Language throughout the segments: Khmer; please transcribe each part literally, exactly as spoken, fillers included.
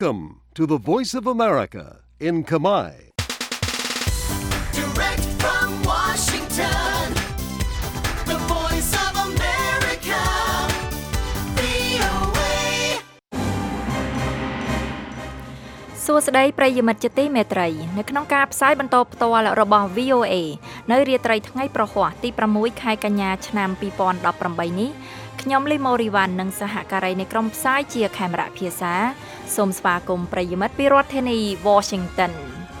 Welcome to the Voice of America in Khmer. Direct from Washington, the Voice of America, វី អូ เอ សួស្តីប្រិយមិត្តជាទីមេត្រីនៅក្នុងការផ្សាយបន្តផ្ទាល់របស់ វី អូ เอ នៅរាត្រីថ្ងៃប្រហ័សទី6ខែកញ្ញាឆ្នាំពីរពាន់ដប់ប្រាំបីនេះខ្ញុំលីម៉ូរីវ៉ាន់និងសហការីនៃក្រុមផ្សាយជាខេមរៈភាសាសូមស្វាគមន៍ប្រិយមិត្តពីរដ្ឋធានី Washington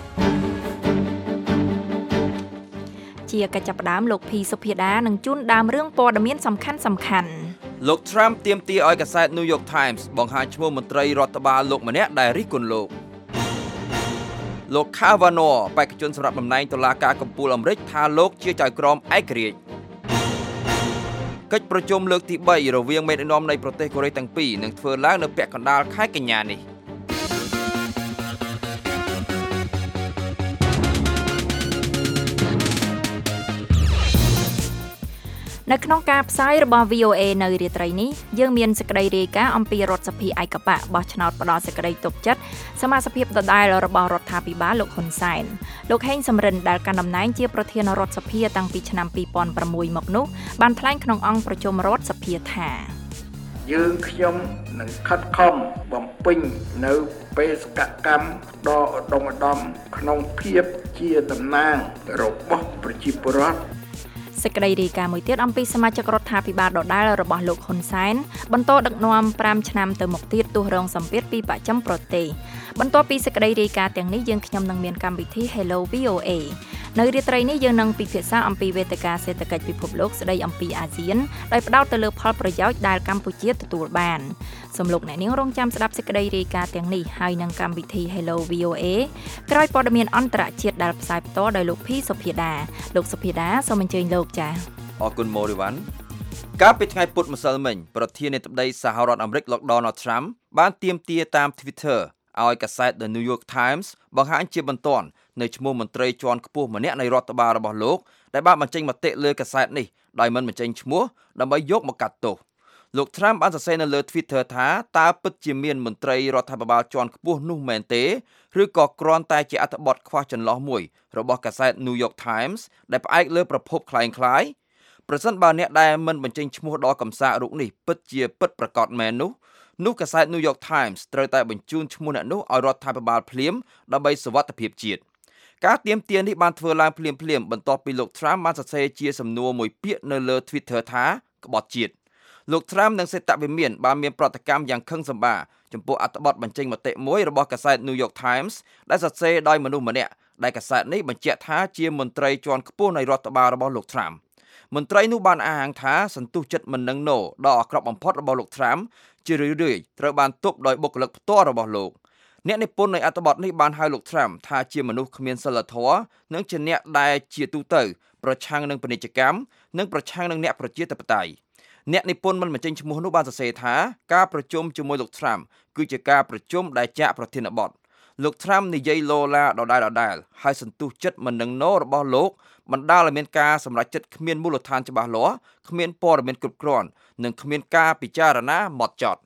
ជាកិច្ចចាប់ផ្ដើមលោកភីសុភាដានឹងជូនដើមរឿងព័ត៌មានសំខាន់សំខាន់លោក Trump ទាមទារឲ្យកាសែត New York Times បង្ហាញឈ្មោះមន្ត្រីរដ្ឋបាលលោកម្នាក់ដែលរិះគន់លោកលោក Kavanaugh បេក្ខជនសម្រាប់តំណែងតុលាការកំពូលអាមេរិកថាលោកជាចៅក្រមឯករាជ្យកិច្ចប្រជុំលើកទីបីរវាងមេដឹកនាំនៃប្រទេសកូរ៉េទាំងពីរនឹងធ្វើឡើងនៅពាក់កណ្ដាលខែកញ្ញានេះនៅក្នុងការផ្សាយរបស់ វី អូ เอ នៅរាត្រីនេះយើងមានសេចក្តីរាយការណ៍អំពីរដ្ឋសភាឯកបៈបោះឆ្នោតផ្ដល់សេចក្តីទុកចិត្តសមាជិកដដែលរបស់រដ្ឋាភិបាលលោកហ៊ុនសែនលោកហេងសំរិនដែលកាន់តំណែងជាប្រធានរដ្ឋសភាតាំងពីឆ្នាំពីរពាន់ប្រាំមួយមកនោះបានថ្លែងក្នុងអង្គប្រជុំរដ្ឋសភាថាយើងខ្ញុំនឹងខិតខំបំពេញនៅបេសកកម្មដ៏ឧត្តមឧត្តមក្នុងភាពជាតំណាងរបស់ប្រជាពលរដ្ឋសេចក្តីរាយការណ៍មួយទៀតអំពីសមាជិករដ្ឋាភិបាលដដែលរបស់លោកហ៊ុនសែនបន្តដឹកនាំប្រាំឆ្នាំទៅមុខទៀតទោះរងសម្ពាធពីបច្ចឹមប្រទេសបន្ទាប់ពីសេចក្តីរាយការណ៍ទាំងនេះយើងខ្ញុំនឹងមានកម្មវិធី Hello វី អូ เอ នៅរាត្រីនេះយើងនឹងពិភាក្សាអំពីវេទិកាសេដ្ឋកិច្ចពិភពលោកស្តីអំពីអាស៊ានដោយផ្ដោតទៅលើផលប្រយោជន៍ដែលកម្ពុជាទទួលបានសូមលោកអ្នកនាងរងចាំស្ដាប់សេចក្តីរាយការណ៍ទាំងនេះហើយនឹងកម្មវិធី Hello វី អូ เอ ក្រោយព័ត៌មានអន្តរជាតិដែលផ្សាយផ្ទាល់ដោយលោកភីសុភាដាលោកសុភាដាសូមអញ្ជើញលោកចា៎អរគុណម៉ូរីវ៉ាន់កាលពីថ្ងៃពុធម្សិលមិញប្រធានាធិបតីសហរដ្ឋអាមេរិកលោក Donald Trump បានទាមទារតាម Twitter ឲ្យកាសែត The New York Times បង្ហាញជាបន្ទាន់នៅឈ្មោះមន្ត្រីជាន់ខ្ពស់ម្នាក់នៃរដ្ឋបាលរបស់លោកដែលបានបញ្ចេញមតិលើកាសែតនេះដោយមិនបញ្ចេញឈ្មោះដើម្បីយកមកកាត់ទោសលោក Trump បានសរសេរនៅលើ Twitter ថាតើពិតជាមានមន្ត្រីរដ្ឋាភិបាលជាន់ខ្ពស់នោះមែនទេឬក៏គ្រាន់តែជាអត្ថបទខ្វះចន្លោះមួយរបស់កាសែត New York Times ដែលផ្អែកលើប្រភពคล้ายៗប្រសិនបើអ្នកដែលមិនបញ្ចេញឈ្មោះដល់កំសាករូបនេះពិតជាពិតប្រាកដមែននោះនោះកាសែត New York Times ត្រូវតែបញ្ជូនឈ្មោះអ្នកនោះឲ្យរដ្ឋាភិបាលភ្លាមដើម្បីសុវត្ថិភាពជាតិការទាមទារនេះបានធ្វើឡើងភ្លាមៗបន្ទាប់ពីលោក Trump បានសរសេរជាសំណួរមួយពាក្យនៅលើ Twitter ថាក្បត់ជាតិលោក Trump និងសេតវិមានបានមានប្រតិកម្មយ៉ាងខឹងសម្បារចំពោះអត្ថបទបញ្ចេញមតិមួយរបស់កាសែត New York Times ដែលសរសេរដោយមនុស្សម្នាក់ដែលកាសែតនេះបញ្ជាក់ថាជាមន្ត្រីជាន់ខ្ពស់នៃរដ្ឋបាលរបស់លោក Trump មន្ត្រីនោះបានអះអាងថាសន្ទុះចិត្តមិននឹងណូដ៏អាក្រក់បំផុតរបស់លោក Trump ជារឿយៗត្រូវបានទប់ដោយបុគ្គលិកផ្ទាល់របស់លោកអ្នកនិពន្ធនៃអត្ថបទនេះបានហៅលោក Trump ថាជាមនុស្សគ្មានសីលធម៌និងជាអ្នកដែលជាទូទៅប្រឆាំងនឹងពាណិជ្ជកម្មនិងប្រឆាំងនឹងអ្នកប្រជាធិបតេយ្យអ្នកនិពន្ធមិនបញ្ចេញឈ្មោះនោះបានសរសេរថាការប្រជុំជាមួយលោក Trump គឺជាការប្រជុំដែលចាក់ប្រធានបទលោក Trump និយាយលោឡាដដែលដដែលហើយសន្ទុះចិត្តមិននឹងណូរបស់លោកបណ្ដាលឲ្យមានការសម្រេចចិត្តគ្មានមូលដ្ឋានច្បាស់លាស់គ្មានព័ត៌មានគ្រប់គ្រាន់និងគ្មានការពិចារណាហ្មត់ចត់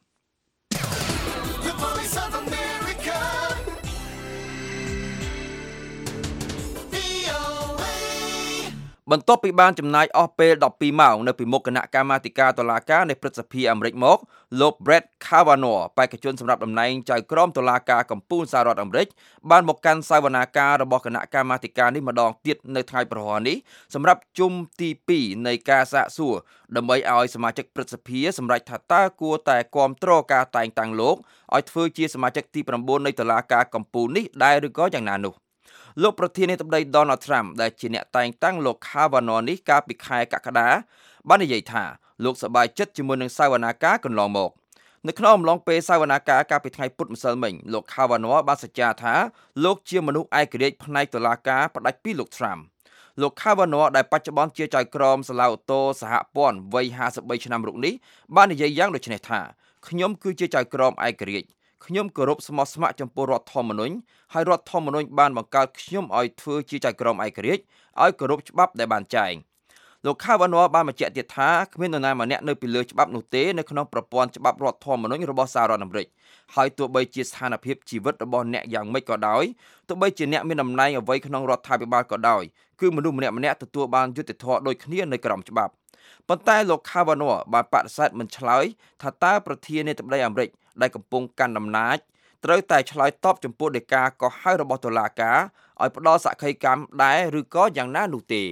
បន្ទាប់ពីបានចំណាយអស់ពេលដប់ពីរម៉ោងនៅពីមុខគណៈកម្មាធិការតុលាការនៃព្រឹទ្ធសភាអាមេរិកមកលោក Brett Kavanaugh បេក្ខជនសម្រាប់តំណែងចៅក្រមតុលាការកំពូលសហរដ្ឋអាមេរិកបានមកកាន់សវនាការរបស់គណៈកម្មាធិការនេះម្ដងទៀតនៅថ្ងៃប្រហ័សនេះសម្រាប់ជុំទីពីរនៃការសាកសួរដើម្បីឲ្យសមាជិកព្រឹទ្ធសភាសម្រេចថាតើគួរតែគាំទ្រការតែងតាំងលោកឲ្យធ្វើជាសមាជិកទី៩នៃតុលាការកំពូលនេះដែរឬក៏យ៉ាងណានោះលោកប្រធានាធិបតី Donald Trump ដែលជាអ្នកតែងតាំងលោក Kavanaugh នេះកាលពីខែកក្កដាបាននិយាយថាលោកសប្បាយចិត្តជាមួយនឹងសវនាការកន្លងមកនៅក្នុងអំឡុងពេលសវនាការកាលពីថ្ងៃពុធម្សិលមិញលោក Kavanaugh បានសច្ចាថាលោកជាមនុស្សឯករាជ្យផ្នែកតុលាការផ្ដាច់ពីលោក Trump លោក Kavanaugh ដែលបច្ចុប្បន្នជាចៅក្រមសាលាឧទ្ធរសហព័ន្ធវ័យห้าสิบបីឆ្នាំរូបនេះបាននិយាយយ៉ាងដូចនេះថាខ្ញុំគឺជាចៅក្រមឯករាជ្យខ្ញុំគោរពស្មោះស្ម័គ្រចំពោះរដ្ឋធម្មនុញ្ញហើយរដ្ឋធម្មនុញ្ញបានបង្កើតខ្ញុំឲ្យធ្វើជាចៅក្រមឯករាជ្យឲ្យគោរពច្បាប់ដែលបានចែងលោកខាវ៉ាណ័របានបញ្ជាក់ទៀតថាគ្មាននរណាម្នាក់នៅពីលើច្បាប់នោះទេនៅក្នុងប្រព័ន្ធច្បាប់រដ្ឋធម្មនុញ្ញរបស់សហរដ្ឋអាមេរិកហើយទោះបីជាស្ថានភាពជីវិតរបស់អ្នកយ៉ាងម៉េចក៏ដោយទោះបីជាអ្នកមានតំណែងអ្វីក្នុងរដ្ឋាភិបាលក៏ដោយគឺមនុស្សម្នាក់ម្នាក់ទទួលបានយុត្តិធម៌ដូចគ្នានៅក្រោមច្បាប់ប៉ុន្តែលោកខាវ៉ាណ័របានបដិសេធមិនឆ្លើយថាតើប្រធានាធិបតីអាមេរិកដែលកំពុងកាន់អំណាចត្រូវតែឆ្លើយតបចំពោះដីកាកោះហៅរបស់តុលាការឲ្យផ្ដល់សក្ខីកម្មដែរឬក៏យ៉ាងណានោះទេ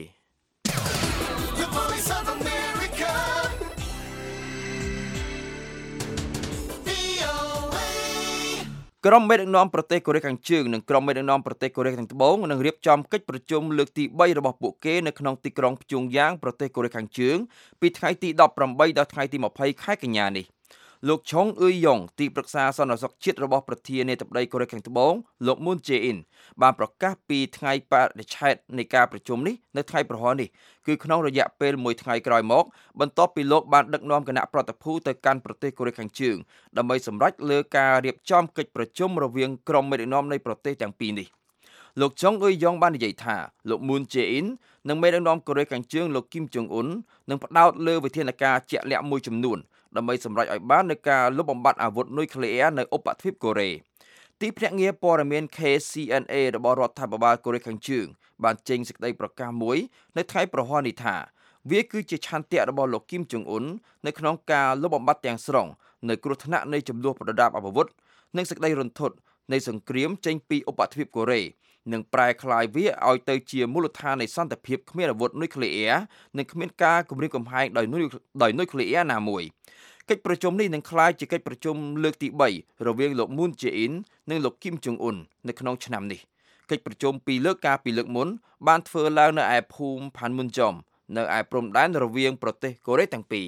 ក្រុមមេដឹកនាំប្រទេសកូរ៉េខាងជើងនិងក្រុមមេដឹកនាំប្រទេសកូរ៉េខាងត្បូងនឹងរៀបចំកិច្ចប្រជុំលើកទីបីរបស់ពួកគេនៅក្នុងទីក្រុងព្យុងយ៉ាងប្រទេសកូរ៉េខាងជើងពីថ្ងៃទីដប់ប្រាំបីដល់ថ្ងៃទីម្ភៃខែកញ្ញានេះលោកឆុងអ៊ឺយ៉ុងទីប្រឹក្សាសន្តិសុខជាតិរបស់ប្រធានាធិបតីកូរ៉េខាងត្បូងលោកមូនជេអ៊ីនបានប្រកាសពីថ្ងៃបរិច្ឆេទនៃការប្រជុំនេះនៅថ្ងៃប្រហ័សនេះគឺក្នុងរយៈពេលមួយថ្ងៃក្រោយមកបន្ទាប់ពីលោកបានដឹកនាំគណៈប្រតិភូទៅកាន់ប្រទេសកូរ៉េខាងជើងដើម្បីសម្រេចលើការរៀបចំកិច្ចប្រជុំរវាងក្រុមមេដឹកនាំនៃប្រទេសទាំងពីរនេះលោកចុងអ៊ុយយ៉ុងបាននិយាយថាលោកមូនជេអ៊ីននិងមេដឹកនាំកូរ៉េខាងជើងលោកគីមចុងអ៊ុននឹងផ្ដោតលើវិធានការជាក់លាក់មួយចំនួនដើម្បីសម្រេចឲ្យបាននូវការលុបបំបាត់អាវុធនុយក្លេអ៊ែរនៅឧបទ្វីបកូរ៉េទីភ្នាក់ងារព័ត៌មាន K C N A របស់រដ្ឋាភិបាលកូរ៉េខាងជើងបានចេញសេចក្តីប្រកាសមួយនៅថ្ងៃប្រហ័សនេះថាវាគឺជាឆន្ទៈរបស់លោកគីមចុងអ៊ុននៅក្នុងការលុបបំបាត់ទាំងស្រុងនៅគ្រោះថ្នាក់នៃចំនួនប្រដាប់អាវុធនិងសេចក្តីរន្ធត់នៃសង្គ្រាមចេញពីឧបទ្វីបកូរ៉េនិងប្រែក្លាយវាឲ្យទៅជាមូលដ្ឋាននៃសន្តិភាពគ្មានអាវុធនុយក្លេអ៊ែរនិងគ្មានការគំរាមកំហែងដោយដោយនុយក្លេអ៊ែរណាមួយកិច្ចប្រជុំនេះនឹងក្លាយជាកិច្ចប្រជុំលើកទីបីរវាងលោកមូនជេអ៊ីននិងលោកគីមចុងអ៊ុននៅក្នុងឆ្នាំនេះកិច្ចប្រជុំពីរលើកកាលពីលើកមុនបានធ្វើឡើងនៅឯភូមិផាន់មុនចុំនៅឯព្រំដែនរវាងប្រទេសកូរ៉េទាំងពីរ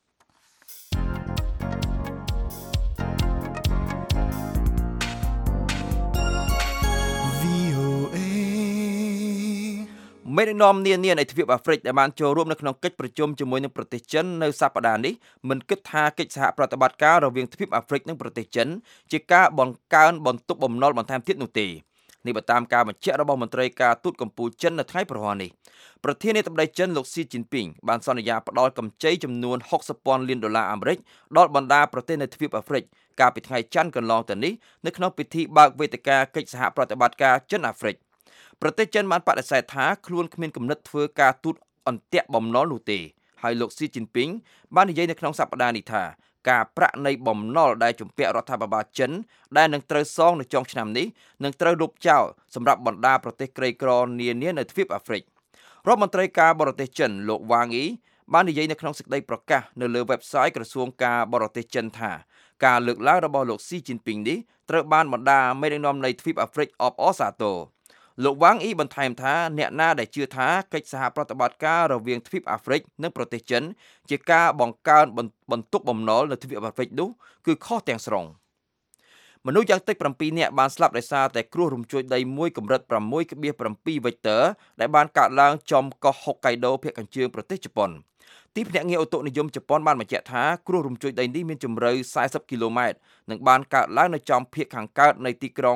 មេដឹកនាំនានានៃទ្វីបអាហ្វ្រិកដែលបានចូលរួមនៅក្នុងកិច្ចប្រជុំជាមួយនឹងប្រទេសចិននៅសប្តាហ៍នេះមិនគិតថាកិច្ចសហប្រតិបត្តិការរវាងទ្វីបអាហ្វ្រិកនិងប្រទេសចិនជាការបង្កើនបន្ទុកបំណុលបន្ថែមទៀតនោះទេនេះបើតាមការបញ្ជាក់របស់មន្ត្រីការទូតកម្ពុជាចិននៅថ្ងៃប្រហ័សនេះប្រធានាធិបតីចិនលោកស៊ីជីនពីងបានសន្យាផ្ដល់កម្ចីចំនួនហុកសិបពាន់លានដុល្លារអាមេរិកដល់បណ្ដាប្រទេសនៅទ្វីបអាហ្វ្រិកកាលពីថ្ងៃច័ន្ទកន្លងទៅនេះនៅក្នុងពិធីបើកវេទិកាកិច្ចសហប្រតិបត្តិការចិនអាហ្វ្រិកប្រទេសចិនបានបដិសេធថាខ្លួនគ្មានគំនិតធ្វើការទូតអន្ទាក់បំណុលនោះទេហើយលោកស៊ីជីនពីងបាននិយាយនៅក្នុងសប្តាហ៍នេះថាការប្រាក់នៃបំណុលដែលជំពាក់រដ្ឋាភិបាលចិនដែលនឹងត្រូវសងនៅចុងឆ្នាំនេះនឹងត្រូវលុបចោលសម្រាប់បណ្ដាប្រទេសក្រីក្រនានានៅទ្វីបអាហ្វ្រិករដ្ឋមន្ត្រីការបរទេសចិនលោកវ៉ាងអ៊ីបាននិយាយនៅក្នុងសេចក្តីប្រកាសនៅលើ website ក្រសួងការបរទេសចិនថាការលើកឡើងរបស់លោកស៊ីជីនពីងនេះត្រូវបានបណ្ដាមេដឹកនាំនៃទ្វីបអាហ្វ្រិកអបអរសាទរលោកវ៉ាងអ៊ីបន្ថែមថាអ្នកណាដែលជឿថាកិច្ចសហប្រតិបត្តិការរវាងទ្វីបអាហ្វ្រិកនិងប្រទេសចិនជាការបង្កើនបន្ទុកបំណុលនៅទ្វីបអាហ្វ្រិកនោះគឺខុសទាំងស្រុងមនុស្សយ៉ាងតិចប្រាំពីរនាក់បានស្លាប់ដោយសារតែគ្រោះរំញ្ជួយដីមួយកម្រិត ប្រាំមួយភាគប្រាំពីរ Richter ដែលបានកើតឡើងចំកោះហុកកៃដូភាគខាងជើងប្រទេសជប៉ុនទីភ្នាក់ងារឧតុនិយមជប៉ុនបានបញ្ជាក់ថាគ្រោះរំញ្ជួយដីនេះមានជម្រៅសែសិបគីឡូម៉ែត្រនិងបានកើតឡើងនៅចំភាគខាងកើតនៃទីក្រុង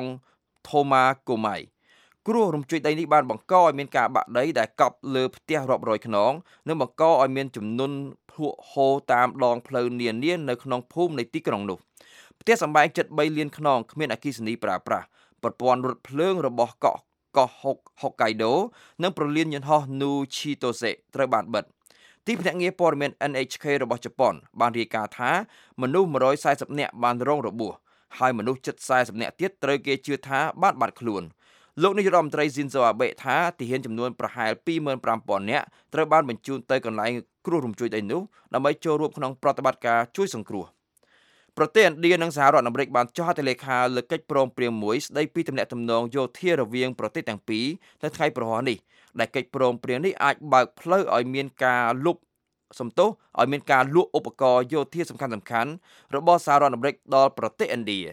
Tomakomaiគ្រោះរំញ្ជួយដីនេះបានបង្កឲ្យមានការបាក់ដីដែលកប់លើផ្ទះរាប់រយខ្នងនិងបង្កឲ្យមានជំនន់ភក់ហូរតាមដងផ្លូវនានានៅក្នុងភូមិនៃទីក្រុងនោះផ្ទះសម្បែងជិតបីលានខ្នងគ្មានអគ្គិសនីប្រើប្រាស់ប្រព័ន្ធរថភ្លើងរបស់កោះកោះហុកហុកកៃដូនិងប្រលានយន្តហោះ Nuchitose ត្រូវបានបិទទីភ្នាក់ងារព័ត៌មាន N H K របស់ជប៉ុនបានរាយការណ៍ថាមនុស្សមួយរយសែសិបនាក់បានរងរបួសហើយមនុស្សជិតសែសិបនាក់ទៀតត្រូវគេជឿថាបានបាត់ខ្លួនលោកនាយរដ្ឋមន្ត្រីស៊ីនសូអាបេថាទាហានចំនួនប្រហែល ពីរម៉ឺនប្រាំពាន់ នាក់ត្រូវបានបញ្ជូនទៅកន្លែងគ្រោះរំញ្ជួយដីនោះដើម្បីចូលរួមក្នុងប្រតិបត្តិការជួយសង្គ្រោះប្រទេសឥណ្ឌានិងសហរដ្ឋអាមេរិកបានចុះហត្ថលេខាលើកិច្ចព្រមព្រៀងមួយស្ដីពីទំនាក់ទំនងយោធារវាងប្រទេសទាំងពីរនៅថ្ងៃប្រហ័សនេះដែលកិច្ចព្រមព្រៀងនេះអាចបើកផ្លូវឲ្យមានការលុបសំទោសឲ្យមានការលក់ឧបករណ៍យោធាសំខាន់ៗរបស់សហរដ្ឋអាមេរិកដល់ប្រទេសឥណ្ឌា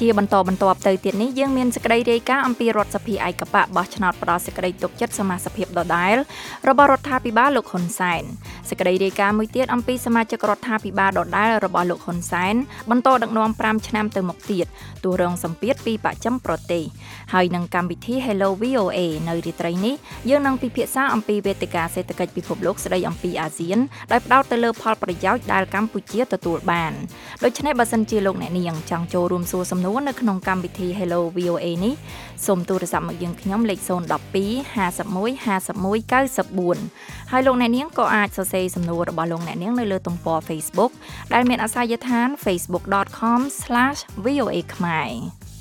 ជាបន្តបន្ទាប់ទៅទៀតនេះយើងមានសេចក្តីរាយការណ៍អំពីរដ្ឋសភាឯកបៈបោះឆ្នោតផ្ដល់សេចក្តីទុកចិត្តសមាជិកភាពដដែលរបស់រដ្ឋាភិបាលលោកហ៊ុនសែនសេចក្តីរាយការណ៍មួយទៀតអំពីសមាជិករដ្ឋាភិបាលដដែលរបស់លោកហ៊ុនសែនបន្តដឹកនាំប្រាំឆ្នាំទៅមុខទៀតទោះរងសម្ពាធពីបច្ចឹមប្រទេសហើយនឹងកម្មវិធី Hello វី អូ เอ នៅរាត្រីនេះយើងនឹងពិភាក្សាអំពីវេទិកាសេដ្ឋកិច្ចពិភពលោកស្ដីអំពីអាស៊ានដោយផ្ដោតទៅលើផលប្រយោជន៍ដែលកម្ពុជាទទួលបានដូច្នេះបើសិនជាលោកអ្នកនាងចង់ចូលរួមសួរសំណួរនៅក្នុងកម្មវិធី Hello វី អូ เอ នេះសូមទូរស័ព្ទមកយើងខ្ញុំលេខศูนย์ หนึ่ง สอง ห้า หนึ่ง ห้า หนึ่ง เก้า สี่ ហើយលោកអ្នកនាងក៏អាចសរសេរសំណួររបស់លោកអ្នកនាងនៅលើទំព័រ Facebook ដែលមានអាសយដ្ឋាន facebook dot com slash v o a ខ្មែរ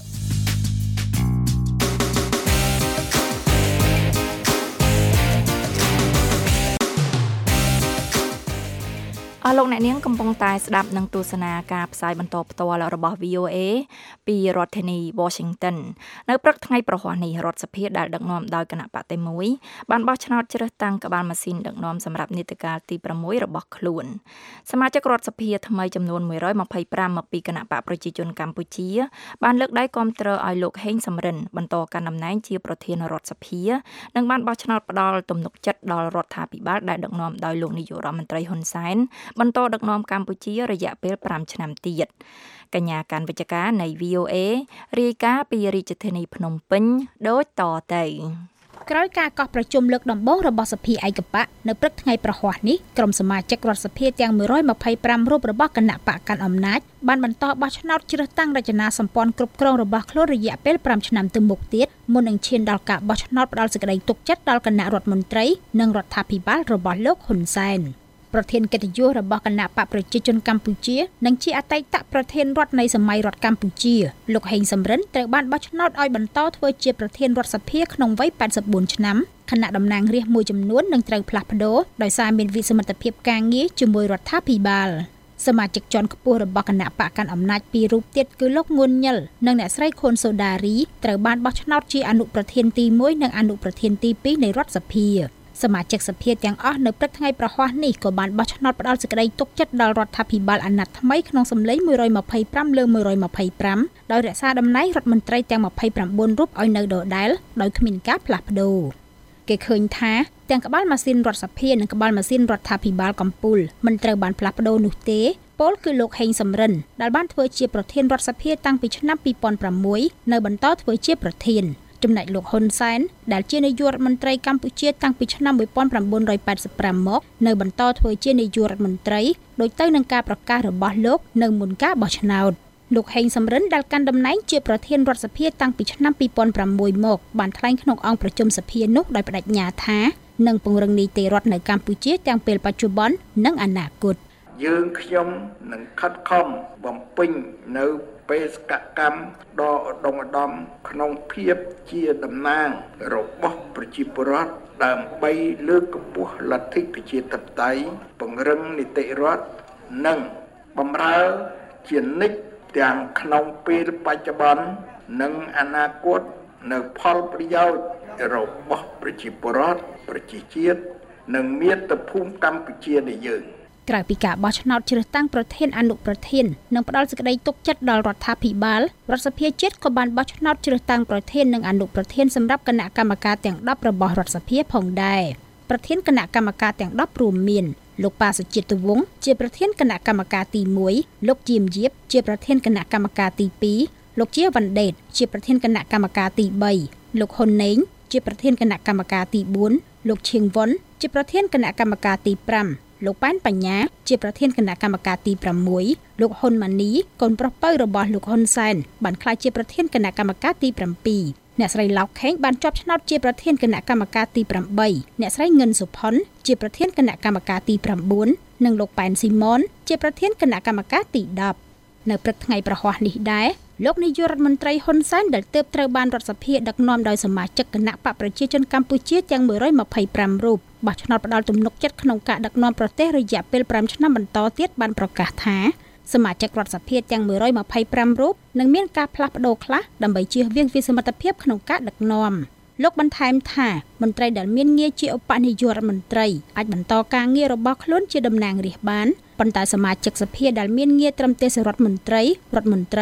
អស់លោកអ្នកនាងកំពុងតែស្ដាប់និងទស្សនាការផ្សាយបន្តផ្ទាល់របស់ វី អូ เอ ពីរដ្ឋធានី Washington នៅព្រឹកថ្ងៃប្រហ័សនេះរដ្ឋសភាដែលដឹកនាំដោយគណៈបកតែមួយបានបោះឆ្នោតជ្រើសតាំងក្បាលម៉ាស៊ីនដឹកនាំសម្រាប់នីតិកាលទីប្រាំមួយរបស់ខ្លួនសមាជិករដ្ឋសភាថ្មីចំនួនមួយរយម្ភៃប្រាំមកពីគណៈបកប្រជាជនកម្ពុជាបានលើកដៃគាំទ្រឲ្យលោកហេងសំរិនបន្តកាន់តំណែងជាប្រធានរដ្ឋសភានិងបានបោះឆ្នោតផ្ដល់ទំនុកចិត្តដល់រដ្ឋាភិបាលដែលដឹកនាំដោយលោកនាយករដ្ឋមន្ត្រីហ៊ុនសែនបន្តដឹកនាំកម្ពុជារយៈពេលប្រាំឆ្នាំទៀតកញ្ញាកាន់វិជ្ជការនៃ វី អូ เอ រាយការណ៍ពីរាជធានីភ្នំពេញដូចតទៅក្រោយការកោះប្រជុំលើកដំបូងរបស់សភាឯកបៈនៅព្រឹកថ្ងៃប្រហ័សនេះក្រុមសមាជិករដ្ឋសភាទាំងមួយរយម្ភៃប្រាំរូបរបស់គណៈបកកាន់អំណាចបានបន្តបោះឆ្នោតជ្រើសតាំងរចនាសម្ព័ន្ធគ្រប់គ្រងរបស់ខ្លួនរយៈពេលប្រាំឆ្នាំទៅមុខទៀតមុននឹងឈានដល់ការបោះឆ្នោតផ្ដល់សេចក្តីទុកចិត្តដល់គណៈរដ្ឋមន្ត្រីនិងរដ្ឋាភិបាលរបស់លោកហ៊ុនសែនប្រធានកិត្តិយសរបស់គណៈបកប្រជាជនកម្ពុជានិងជាអតីតប្រធានរដ្ឋនៃសម័យរដ្ឋកម្ពុជាលោកហេងសំរិនត្រូវបានបោះឆ្នោតឲ្យបន្តធ្វើជាប្រធានរដ្ឋសភាក្នុងវ័យប៉ែតសិបបួនឆ្នាំគណៈតំណាងរាស្ត្រមួយចំនួននឹងត្រូវផ្លាស់ប្ដូរដោយសារមានវិសមត្ថភាពការងារជាមួយរដ្ឋាភិបាលសមាជិកជាន់ខ្ពស់របស់គណៈបកកាន់អំណាចពីររូបទៀតគឺលោកងួនញិលនិងអ្នកស្រីខួនសូដារីត្រូវបានបោះឆ្នោតជាអនុប្រធានទីមួយនិងអនុប្រធានទីពីរនៃរដ្ឋសភាសមាជិកសភាទាំងអស់នៅព្រឹកថ្ងៃប្រហ័សនេះក៏បានបោះឆ្នោតផ្ដល់សេចក្តីទុកចិត្តដល់រដ្ឋាភិបាលអាណត្តិថ្មីក្នុងសម្លេងមួយរយម្ភៃប្រាំលើមួយរយម្ភៃប្រាំដោយរក្សាតំណែងរដ្ឋមន្ត្រីទាំងម្ភៃប្រាំបួនរូបឲ្យនៅដដែលដោយគ្មានការផ្លាស់ប្ដូរគេឃើញថាទាំងក្បាលម៉ាស៊ីនរដ្ឋសភានិងក្បាលម៉ាស៊ីនរដ្ឋាភិបាលកំពូលមិនត្រូវបានផ្លាស់ប្ដូរនោះទេពលគឺលោកហេងសំរិនដែលបានធ្វើជាប្រធានរដ្ឋសភាតាំងពីឆ្នាំពីរពាន់ប្រាំមួយនៅបន្តធ្វើជាប្រធានចំណែកលោកហ៊ុនសែនដែលជានាយករដ្ឋមន្ត្រីកម្ពុជាតាំងពីឆ្នាំmột nghìn chín trăm tám mươi lămមកនៅបន្តធ្វើជានាយករដ្ឋមន្ត្រីដោយទៅនឹងការប្រកាសរបស់លោកនៅមុនការបោះឆ្នោតលោកហេងសំរិនដែលកាន់តំណែងជាប្រធានរដ្ឋសភាតាំងពីឆ្នាំពីរពាន់ប្រាំមួយមកបានថ្លែងក្នុងអង្គប្រជុំសភានោះដោយបដិញ្ញាថានឹងពង្រឹងនីតិរដ្ឋនៅកម្ពុជាទាំងពេលបច្ចុប្បន្ននិងអនាគតយើងខ្ញុំនឹងខិតខំបំពេញនៅបេសកកម្មដ៏ឧត្តមឧត្តមក្នុងភាពជាតំណាងរបស់ប្រជាពលរដ្ឋដើម្បីលើកកម្ពស់លទ្ធិប្រជាធិបតេយ្យពង្រឹងនីតិរដ្ឋនិងបម្រើជានិច្ចទាំងក្នុងពេលបច្ចុប្បន្ននិងអនាគតនៅផលប្រយោជន៍របស់ប្រជាពលរដ្ឋប្រជាជាតិនិងមាតុភូមិកម្ពុជានៃយើងក្រៅពីការបោះឆ្នោតជ្រើសតាំងប្រធានអនុប្រធាននិងផ្ដល់សេចក្តីទុកចិត្តដល់រដ្ឋាភិបាលរដ្ឋសភាជាតិក៏បានបោះឆ្នោតជ្រើសតាំងប្រធាននិងអនុប្រធានសម្រាប់គណៈកម្មការទាំងដប់របស់រដ្ឋសភាផងដែរប្រធានគណៈកម្មការទាំងដប់រួមមានលោកប៉ាសុជាតិវង្សជាប្រធានគណៈកម្មការទីមួយលោកជាមយៀបជាប្រធានគណៈកម្មការទីពីរលោកជាវ៉ាន់ដេតជាប្រធានគណៈកម្មការទីបីលោកហ៊ុនណេងជាប្រធានគណៈកម្មការទីបួនលោកឈៀងវ៉ុនជាប្រធានគណៈកម្មការទីប្រាំលោកប៉ែនបញ្ញាជាប្រធានគណៈកម្មការទីប្រាំមួយលោកហ៊ុនម៉ាណីកូនប្រុសពៅរបស់លោកហ៊ុនសែនបានក្លាយជាប្រធានគណៈកម្មការទីប្រាំពីរអ្នកស្រីឡោកខេងបានជាប់ឆ្នោតជាប្រធានគណៈកម្មការទីប្រាំបីអ្នកស្រីងិនសុផុនជាប្រធានគណៈកម្មការទីប្រាំបួននិងលោកប៉ែនស៊ីម៉ុនជាប្រធានគណៈកម្មការទីដប់នៅព្រឹកថ្ងៃប្រហ័សនេះដែរលោកនាយករដ្ឋមន្ត្រីហ៊ុនសែនដែលទើបត្រូវបានរដ្ឋសភាដឹកនាំដោយសមាជិកគណៈបកប្រជាជនកម្ពុជាទាំងមួយរយម្ភៃប្រាំរូបបោះឆ្នោតផ្ដាល់ទំនុកចិត្តក្នុងការដឹកនាំប្រទេសរយៈពេលប្រាំឆ្នាំបន្តទៀតបានប្រកាសថាសមាជិករដ្ឋសភាទាំងមួយរយម្ភៃប្រាំរូបនឹងមានការផ្លាស់ប្ដូរខ្លះដើម្បីជៀសវាងវិសមត្ថភាពក្នុងការដឹកនាំលោកបន្ថែមថាមន្ត្រីដែលមានងារជាឧបនាយករដ្ឋមន្ត្រីអាចបន្តការងាររបស់ខ្លួនជាតំណាងរាស្ត្របានប៉ុន្តែសមាជិកសភាដែលមានងារត្រឹមទេសរដ្ឋមន្ត្រីរដ្ឋមន្ត្រី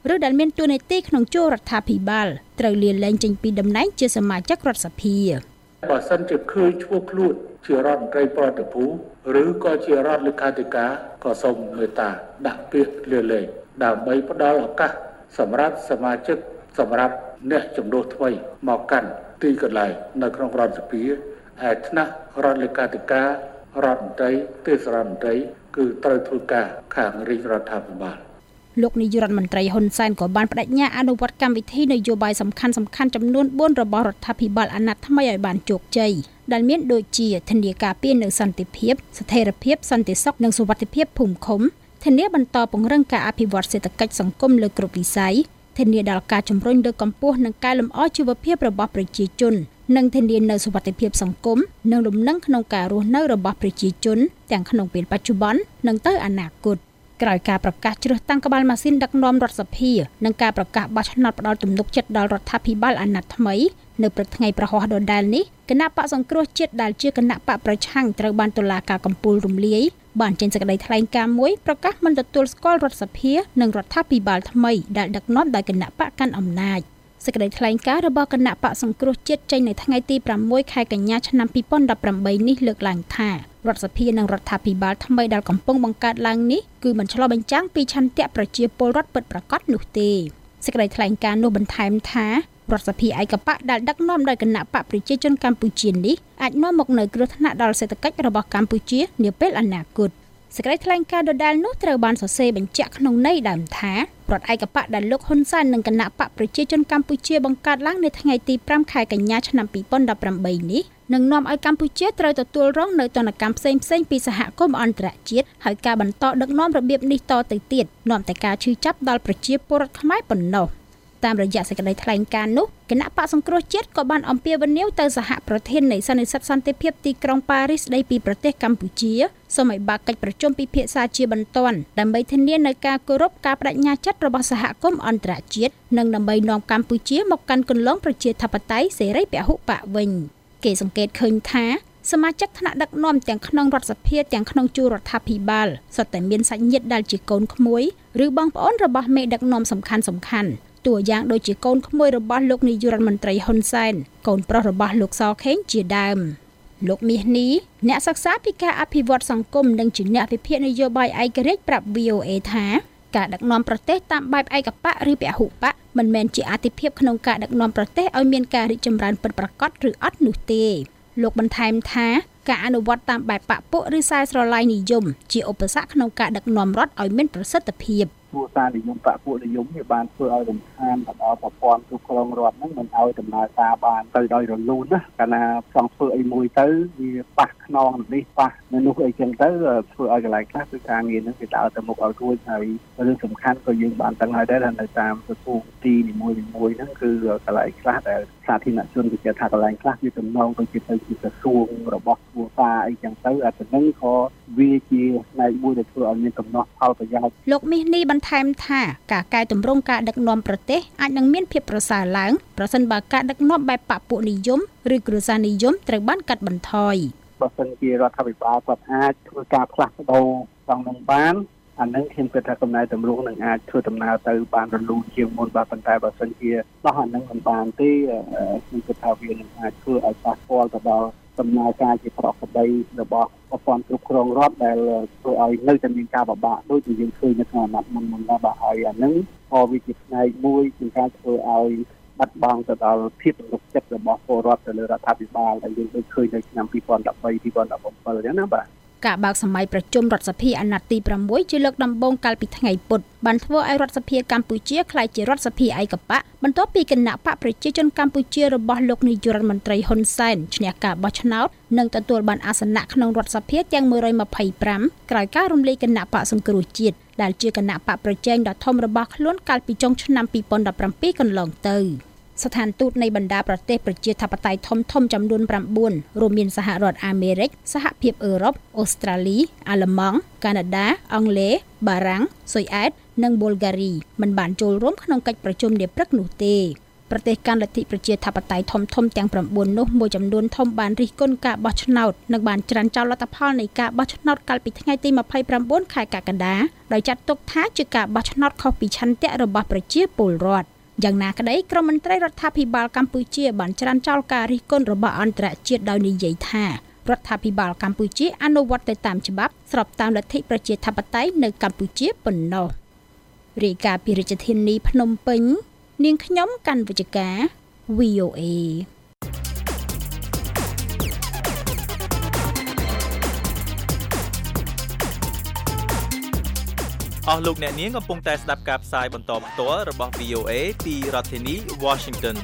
ឬដែលមានតួនាទីក្នុងជួររដ្ឋាភិបាលត្រូវលាលែងចេញពីតំណែងជាសមាជិករដ្ឋសភាបើសិនជាឃើញឈ្មោះខ្លួនជារដ្ឋមន្ត្រីប្រតិភូឬក៏ជារដ្ឋលេខាធិការក៏សូមមេត្តាដាក់ពាក្យលាលែងដើម្បីផ្ដល់ឱកាសសម្រាប់សមាជិកសម្រាប់អ្នកជំនួសថ្មីមកកាន់ទីកន្លែងនៅក្នុងរដ្ឋសភាឯថ្នាក់រដ្ឋលេខាធិការរដ្ឋមន្ត្រីទេសរដ្ឋមន្ត្រីគឺត្រូវធ្វើការខាងរាជរដ្ឋាភិបាលលោកនាយករដ្ឋមន្ត្រីហ៊ុនសែនក៏បានបដិញ្ញាអនុវត្តកម្មវិធីនយោបាយសំខាន់ៗចំនួនបួនរបស់រដ្ឋាភិបាលអាណត្តិថ្មីឲ្យបានជោគជ័យដែលមានដូចជាធានាការពារនូវសន្តិភាពស្ថិរភាពសន្តិសុខនិងសុវត្ថិភាពភូមិឃុំធានាបន្តពង្រឹងការអភិវឌ្ឍសេដ្ឋកិច្ចសង្គមលើគ្រប់វិស័យធានាដល់ការជំរុញលើកកម្ពស់និងកែលម្អជីវភាពរបស់ប្រជាជននិងធានានូវសុវត្ថិភាពសង្គមនិងលំនឹងក្នុងការរស់នៅរបស់ប្រជាជនទាំងក្នុងពេលបច្ចុប្បន្ននិងទៅអនាគតក្រោយការប្រកាសជ្រើសតាំងក្បាលម៉ាស៊ីនដឹកនាំរដ្ឋសភានិងការប្រកាសបោះឆ្នោតផ្ដល់ទំនុកចិត្តដល់រដ្ឋាភិបាលអាណត្តិថ្មីនៅព្រឹកថ្ងៃប្រហ័សដដែលនេះគណៈបកសង្គ្រោះជាតិដែលជាគណៈបកប្រឆាំងត្រូវបានតុលាការកំពូលរំលាយបានចេញសេចក្តីថ្លែងការណ៍មួយប្រកាសមិនទទួលស្គាល់រដ្ឋសភានិងរដ្ឋាភិបាលថ្មីដែលដឹកនាំដោយគណៈបកកាន់អំណាចសេចក្តីថ្លែងការណ៍របស់គណៈបកសង្គ្រោះជាតិចេញនៅថ្ងៃទីប្រាំមួយខែកញ្ញាឆ្នាំពីរពាន់ដប់ប្រាំបីនេះលើកឡើងថារដ្ឋសភានិងរដ្ឋាភិបាលថ្មីដែលកំពុងបង្កើតឡើងនេះគឺមិនឆ្លុះបញ្ចាំងពីឆន្ទៈប្រជាពលរដ្ឋពិតប្រាកដនោះទេសេចក្តីថ្លែងការណ៍នោះបន្ថែមថារដ្ឋសភាឯកបកដែលដឹកនាំដោយគណៈបកប្រជាជនកម្ពុជានេះអាចនាំមកនូវគ្រោះថ្នាក់ដល់សេដ្ឋកិច្ចរបស់កម្ពុជានាពេលអនាគតសេចក្តីថ្លែងការណ៍ដដែលនោះត្រូវបានសរសេរបញ្ជាក់ក្នុងន័យដើមថារដ្ឋឯកបកដែលលោកហ៊ុនសែននិងគណៈបកប្រជាជនកម្ពុជាបង្កើតឡើងនៅថ្ងៃទីប្រាំខែកញ្ញាឆ្នាំពីរពាន់ដប់ប្រាំបីនេះនឹងនាំឲ្យកម្ពុជាត្រូវទទួលរងនូវទណ្ឌកម្មផ្សេងៗពីសហគមន៍អន្តរជាតិហើយការបន្តដឹកនាំរបៀបនេះតទៅទៀតនាំតែការឈឺចាប់ដល់ប្រជាពលរដ្ឋខ្មែរប៉ុណ្ណោះតាមរយៈសេចក្តីថ្លែងការណ៍នោះគណៈបកសង្គ្រោះជាតិក៏បានអំពាវនាវទៅសហប្រធាននៃសន្និសីទសន្តិភាពទីក្រុងប៉ារីសស្តីពីប្រទេសកម្ពុជាសូមឲ្យបើកកិច្ចប្រជុំពិភាក្សាជាបន្ទាន់ដើម្បីធានានូវការគោរពការបដិញ្ញាចិត្តរបស់សហគមន៍អន្តរជាតិនិងដើម្បីនាំកម្ពុជាមកកាន់គន្លងប្រជាធិបតេយ្យសេរីពហុបកវិញគេសង្កេតឃើញថាសមាជិកថ្នាក់ដឹកនាំទាំងក្នុងរដ្ឋសភាទាំងក្នុងជួររដ្ឋាភិបាលសុទ្ធតែមានសាច់ញាតិដែលជាកូនក្មួយឬបងប្អូនរបស់មេដឹកនាំសំខាន់សំខាន់តួយ៉ាងដូចជាកូនក្មួយរបស់លោកនាយករដ្ឋមន្ត្រីហ៊ុនសែនកូនប្រុសរបស់លោកសខេងជាដើមលោកមាសនេះអ្នកសិក្សាពីការអភិវឌ្ឍសង្គមនិងជាអ្នកវិភាគនយោបាយឯករាជ្យប្រាប់ វី អូ អេ ថាការដឹកនាំប្រទេសតាមបែបឯកបកឬពហុបកមិនមែនជាអាទិភាពក្នុងការដឹកនាំប្រទេសឲ្យមានការរីកចម្រើនពិតប្រាកដឬអត់នោះទេលោកបន្ថែមថាការអនុវត្តតាមបែបបកពួកឬខ្សែស្រឡាយនិយមជាឧបសគ្គក្នុងការដឹកនាំរដ្ឋឲ្យមានប្រសិទ្ធភាពគួរសារនិយមបកពួកនិយមវាបានធ្វើឲ្យរំខានដល់ប្រព័ន្ធគ្រប់គ្រងរដ្ឋហ្នឹងមិនឲ្យដំណើរការបានទៅដោយរលូនណាកាលណាចង់ធ្វើអីមួយទៅវាប៉ះខ្នងនេះប៉ះនៅនោះអីចឹងទៅធ្វើឲ្យកន្លែងខ្លះគឺការងារហ្នឹងវាដើរទៅមុខឲ្យរួចហើយរឿងសំខាន់ក៏យើងបានដឹងហើយដែរថានៅតាមសង្គមទីនីមួយៗហ្នឹងគឺកន្លែងខ្លះដែលសាធារណជនគេថាកន្លែងខ្លះវាទំនងទៅជាទៅជាក្រសួងរបស់គ្រួសារអីចឹងទៅអាទៅហ្នឹងក៏វាជាផ្នែកមួយដែលធ្វើឲ្យមានកំណត់ផលប្រយោជន៍លោកមាសនេះបន្ថែមថាការកែតម្រង់ការដឹកនាំប្រទេសអាចនឹងមានភាពប្រសើរឡើងប្រសិនបើការដឹកនាំបែបបកពួកនិយមឬគ្រួសារនិយមត្រូវបានកាត់បន្ថយបើសិនជារដ្ឋាភិបាលគាត់អាចធ្វើការផ្លាស់ប្ដូរក្នុងនឹងបានអានឹងខ្ញុំគិតថាកំណែតម្រង់នឹងអាចធ្វើដំណើរទៅបានរលូនជាងមុនបាទប៉ុន្តែបើសិនជាដោះអានឹងមិនបានទេខ្ញុំគិតថាវានឹងអាចធ្វើឲ្យប៉ះពាល់ទៅដល់ដំណើរការជាប្រកបដីរបស់ប្រព័ន្ធគ្រប់គ្រងរដ្ឋដែលធ្វើឲ្យនៅតែមានការបបាក់ដូចជាយើងឃើញនៅក្នុងអាណត្តិមុនមុនដែរបាទហើយអានឹងក៏វាជាផ្នែកមួយក្នុងការធ្វើឲ្យបាត់បង់ទៅដល់ភាពទំនុកចិត្តរបស់ពលរដ្ឋទៅលើរដ្ឋាភិបាលដែលយើងដូចឃើញនៅឆ្នាំពីរពាន់ដប់បី ពីរពាន់ដប់bảyអញ្ចឹងណាបាទការបើកសម័យប្រជុំរដ្ឋសភាអាណត្តិទីប្រាំមួយជាលើកដំបូងកាលពីថ្ងៃពុធបានធ្វើឲ្យរដ្ឋសភាកម្ពុជាក្លាយជារដ្ឋសភាឯកបកបន្ទាប់ពីគណៈបកប្រជាជនកម្ពុជារបស់លោកនាយករដ្ឋមន្ត្រីហ៊ុនសែនឈ្នះការបោះឆ្នោតនិងទទួលបានអាសនៈក្នុងរដ្ឋសភាទាំងមួយរយម្ភៃប្រាំក្រោយការរំលាយគណៈបកសង្គ្រោះជាតិដែលជាគណៈបកប្រជែងដ៏ធំរបស់ខ្លួនកាលពីចុងឆ្នាំពីរពាន់ដប់ប្រាំពីរកន្លងទៅស្ថានទូតនៃបណ្ដាប្រទេសប្រជាធិបតេយ្យធំៗចំនួនប្រាំបួនរួមមានសហរដ្ឋអាមេរិកសហភាពអឺរ៉ុបអូស្ត្រាលីអាល្លឺម៉ង់កាណាដាអង់គ្លេសបារាំងស៊ុយអែតនិងប៊ុលហ្គារីមិនបានចូលរួមក្នុងកិច្ចប្រជុំនាព្រឹកនោះទេប្រទេសកាន់លទ្ធិប្រជាធិបតេយ្យធំធំទាំង៩នោះមួយចំនួនធំបានរិះគន់ការបោះឆ្នោតនិងបានច្រានចោលលទ្ធផលនៃការបោះឆ្នោតកាលពីថ្ងៃទីម្ភៃប្រាំបួនខែកក្កដាដោយចាត់ទុកថាជាការបោះឆ្នោតខុសពីឆន្ទៈរបស់ប្រជាពលរដ្ឋយ៉ាងណាក្តីក្រមមន្ត្រីរដ្ឋាភិបាលកម្ពុជាបានច្រានចោលការរិះគន់របស់អន្តរជាតិដោយនិយាយថារដ្ឋាភិបាលកម្ពុជាអនុវត្តទៅតាមច្បាប់ស្របតាមលទ្ធិប្រជាធិបតេយ្យនៅកម្ពុជាប៉ុណ្ណោះរាយការណ៍ពីរាជធានីភ្នំពេញនាងខ្ញុំកាន់វិជ្ជការ វី អូ เอអស់លោកអ្នកនាងកំពុងតែស្ដាប់ការផ្សាយបន្តផ្ទាល់របស់ វី អូ เอ ពីរដ្ឋធានី Washington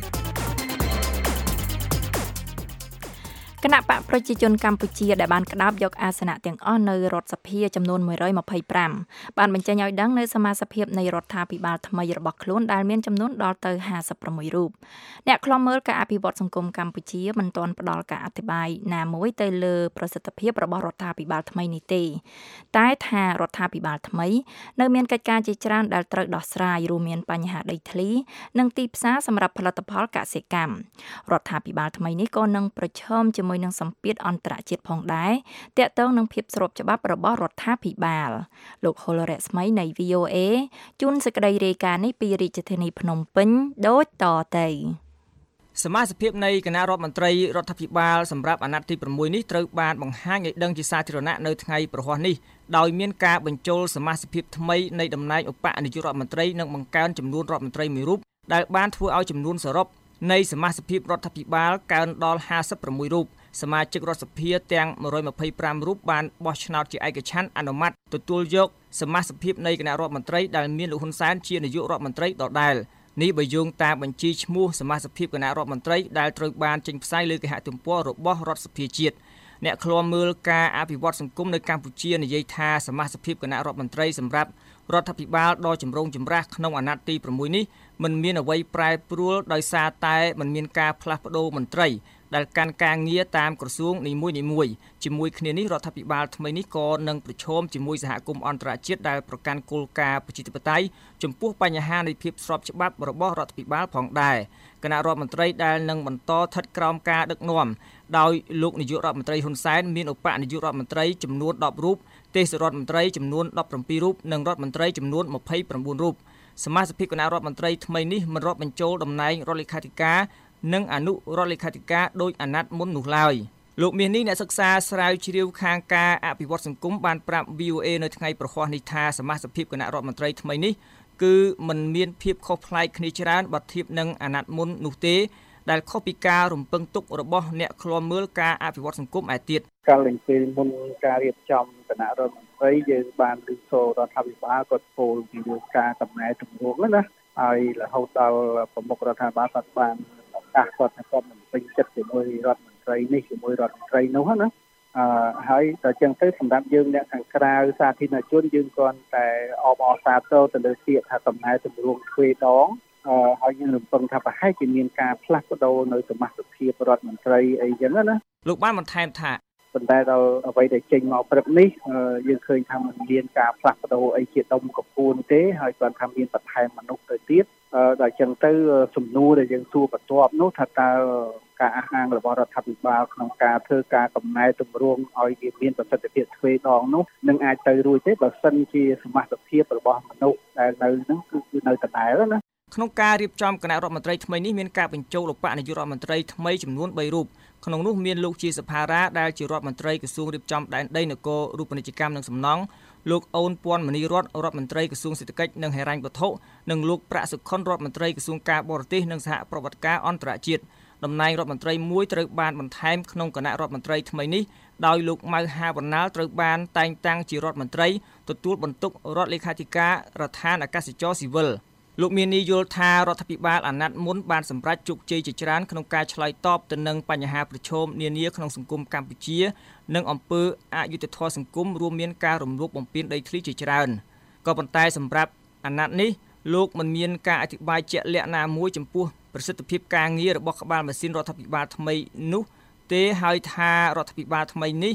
គណៈបកប្រជាជនកម្ពុជាដែលបានក្តាប់យកអាសនៈទាំងអស់នៅរដ្ឋសភាចំនួនមួយរយម្ភៃប្រាំបានបញ្ចេញឲ្យដឹងនៅសមាជិកនៃរដ្ឋាភិបាលថ្មីរបស់ខ្លួនដែលមានចំនួនដល់ទៅห้าสิบหกរូបអ្នកខ្លំមើលការអភិវឌ្ឍសង្គមកម្ពុជាមិនទាន់ផ្ដល់ការអធិប្បាយណាមួយទៅលើប្រសិទ្ធភាពរបស់រដ្ឋាភិបាលថ្មីនេះទេតែថារដ្ឋាភិបាលថ្មីនៅមានកិច្ចការជាច្រើនដែលត្រូវដោះស្រាយរួមមានបញ្ហាដីធ្លីនិងទីផ្សារសម្រាប់ផលិតផលកសិកម្មរដ្ឋាភិបាលថ្មីនេះក៏នឹងប្រឈមជាមួយនឹងសម្ពាធអន្តរជាតិផងដែរទាក់ទងនឹងភាពស្របច្បាប់របស់រដ្ឋាភិបាលលោកហុលរស្មីនៃ វី អូ เอ ជួនសេចក្តីរាយការណ៍នេះពីរាជធានីភ្នំពេញដូចតទៅសមាជិកនៃគណៈរដ្ឋមន្ត្រីរដ្ឋាភិបាលសម្រាប់អាណត្តិទីប្រាំមួយនេះត្រូវបានបង្ហាញឲ្យដឹងជាសាធារណៈនៅថ្ងៃប្រហ័សនេះដោយមានការបញ្ចូលសមាជិកថ្មីនៃតំណែងឧបនាយករដ្ឋមន្ត្រីនិងបង្កើនចំនួនរដ្ឋមន្ត្រីមួយរូបដែលបានធ្វើឲ្យចំនួនសរុបនៃសមាជិករដ្ឋាភិបាលកើនដល់ห้าสิบหกរូបសមាជិករដ្ឋសភាទាំងមួយរយម្ភៃប្រាំរូបបានបោះឆ្នោតជាឯកច្ឆន្ទអនុម័តទទួលយកសមាជិកនៃគណៈរដ្ឋមន្ត្រីដែលមានលោកហ៊ុនសែនជានាយករដ្ឋមន្ត្រីដដែលនេះបើយោងតាមបញ្ជីឈ្មោះសមាជិកគណៈរដ្ឋមន្ត្រីដែលត្រូវបានចេញផ្សាយលើគេហទំព័ររបស់រដ្ឋសភាជាតិអ្នកឃ្លាំមើលការអភិវឌ្ឍសង្គមនៅកម្ពុជានិយាយថាសមាជិកគណៈរដ្ឋមន្ត្រីសម្រាប់រដ្ឋាភិបាលដ៏ចម្រូងចម្រាសក្នុងអាណត្តិទីប្រាំមួយនេះមិនមានអ្វីប្រែប្រួលដោយសារតែមិនមានការផ្លាស់ប្ដូរមន្ត្រីដែលកាន់ការងារតាមក្រសួងនីមួយៗជាមួយគ្នានេះរដ្ឋាភិបាលថ្មីនេះក៏នឹងប្រឈមជាមួយសហគមន៍អន្តរជាតិដែលប្រកាន់គោលការណ៍ប្រជាធិបតេយ្យចំពោះបញ្ហានៃភាពស្របច្បាប់របស់រដ្ឋាភិបាលផងដែរគណៈរដ្ឋមន្ត្រីដែលនឹងបន្តស្ថិតក្រោមការដឹកនាំដោយលោកនាយករដ្ឋមន្ត្រីហ៊ុនសែនមានឧបនាយករដ្ឋមន្ត្រីចំនួនដប់រូបទេសរដ្ឋមន្ត្រីចំនួនដប់ប្រាំពីររូបនិងរដ្ឋមន្ត្រីចំនួនម្ភៃប្រាំបួនរូបសមាជិកគណៈរដ្ឋមន្ត្រីថ្មីនេះមិនរាប់បញ្ចូលតំណែងរដ្ឋលេខាធិការនិងអនុរដ្ឋលេខាធិការដោយអាណត្តិមុននោះឡើយលោកមាសនេះអ្នកសិក្សាស្រាវជ្រាវខាងការអភិវឌ្ឍសង្គមបានប្រាប់ វី អូ เอ នៅថ្ងៃប្រហ័សនេះថាសមាជិកគណៈរដ្ឋមន្ត្រីថ្មីនេះគឺមិនមានភាពខុសប្លែកគ្នាច្រើនបើធៀបនឹងអាណត្តិមុននោះទេដែលខុសពីការរំពឹងទុករបស់អ្នកឃ្លាំមើលការអភិវឌ្ឍសង្គមឯទៀតកាលពីមុនការរៀបចំគណៈរដ្ឋមន្ត្រីយើងបានលើកសូររដ្ឋាភិបាលក៏ពោលពីការកំណែទម្រង់ណាហើយរហូតដល់ប្រមុខរដ្ឋាភិបាលគាត់បានឱកាសគាត់គាត់មិនពេញចិត្តជាមួយរដ្ឋមន្ត្រីនេះជាមួយរដ្ឋមន្ត្រីនោះណាអឺហើយតែចឹងទៅសម្រាប់យើងអ្នកខាងក្រៅសាធារណជនយើងគ្រាន់តែអបអរសាទរទៅលើពាក្យថាកំណែទម្រង់ទ្វេដងអឺហើយយើងរំពឹងថាប្រហែលជាមានការផ្លាស់ប្ដូរនៅសមាជិកភាពរដ្ឋមន្ត្រីអីចឹងណាលោកបានបន្ថែមថាប៉ុន្តែដល់អ្វីដែលចេញមកព្រឹកនេះយើងឃើញថាมันមានការផ្លាស់ប្ដូរអីជាដុំកំពួនទេហើយគាត់ថាមានបន្ថែមមនុស្សទៅទៀតដល់ចឹងទៅសំណួរដែលយើងសួរបន្ទាប់នោះថាតើការអះអាងរបស់រដ្ឋាភិបាលក្នុងការធ្វើការកំណែទម្រង់ឲ្យវាមានប្រសិទ្ធភាពទ្វេដងនោះនឹងអាចទៅរួចទេបើសិនជាសមាជិកភាពរបស់មនុស្សដែលនៅហ្នឹងគឺនៅដដែលណាក្នុងការរៀបចំគណៈរដ្ឋមន្ត្រីថ្មីនេះមានការបញ្ចូលឧបនាយករដ្ឋមន្ត្រីថ្មីចំនួនបីរូបក្នុងនោះមានលោកជាសភារាដែលជារដ្ឋមន្ត្រីក្រសួងរៀបចំដែនដីនគររូបនីយកម្មនិងសំណង់លោកអូនពាន់មនីរតរដ្ឋមន្ត្រីក្រសួងសេដ្ឋកិច្ចនិងហិរញ្ញវត្ថុនិងលោកប្រាក់សុខុនរដ្ឋមន្ត្រីក្រសួងការបរទេសនិងសហប្រតិបត្តិការអន្តរជាតិតំណែងរដ្ឋមន្ត្រីមួយត្រូវបានបន្ថែមក្នុងគណៈរដ្ឋមន្ត្រីថ្មីនេះដោយលោកម៉ៅហាវណ្ណាលត្រូវបានតែងតាំងជារដ្ឋមន្ត្រីទទួលបន្ទុករដ្ឋលេខាធិការរដ្ឋានអាកាសចរស៊ីវិលលោកមាននីយល់ថារដ្ឋាភិបាលអាណត្តិមុនបានសម្រេចជោគជ័យជាច្រើនក្នុងការឆ្លើយតបទៅនឹងបញ្ហាប្រឈមនានាក្នុងសង្គមកម្ពុជានិងអំពើអយុត្តិធម៌សង្គមរួមមានការរំលោភបំពានដីធ្លីជាច្រើនក៏ប៉ុន្តែសម្រាប់អាណត្តិនេះលោកមិនមានការអធិប្បាយជាក់លាក់ណាមួយចំពោះប្រសិទ្ធភាពការងាររបស់ក្បាលម៉ាស៊ីនរដ្ឋាភិបាលថ្មីនោះទេហើយថារដ្ឋាភិបាលថ្មីនេះ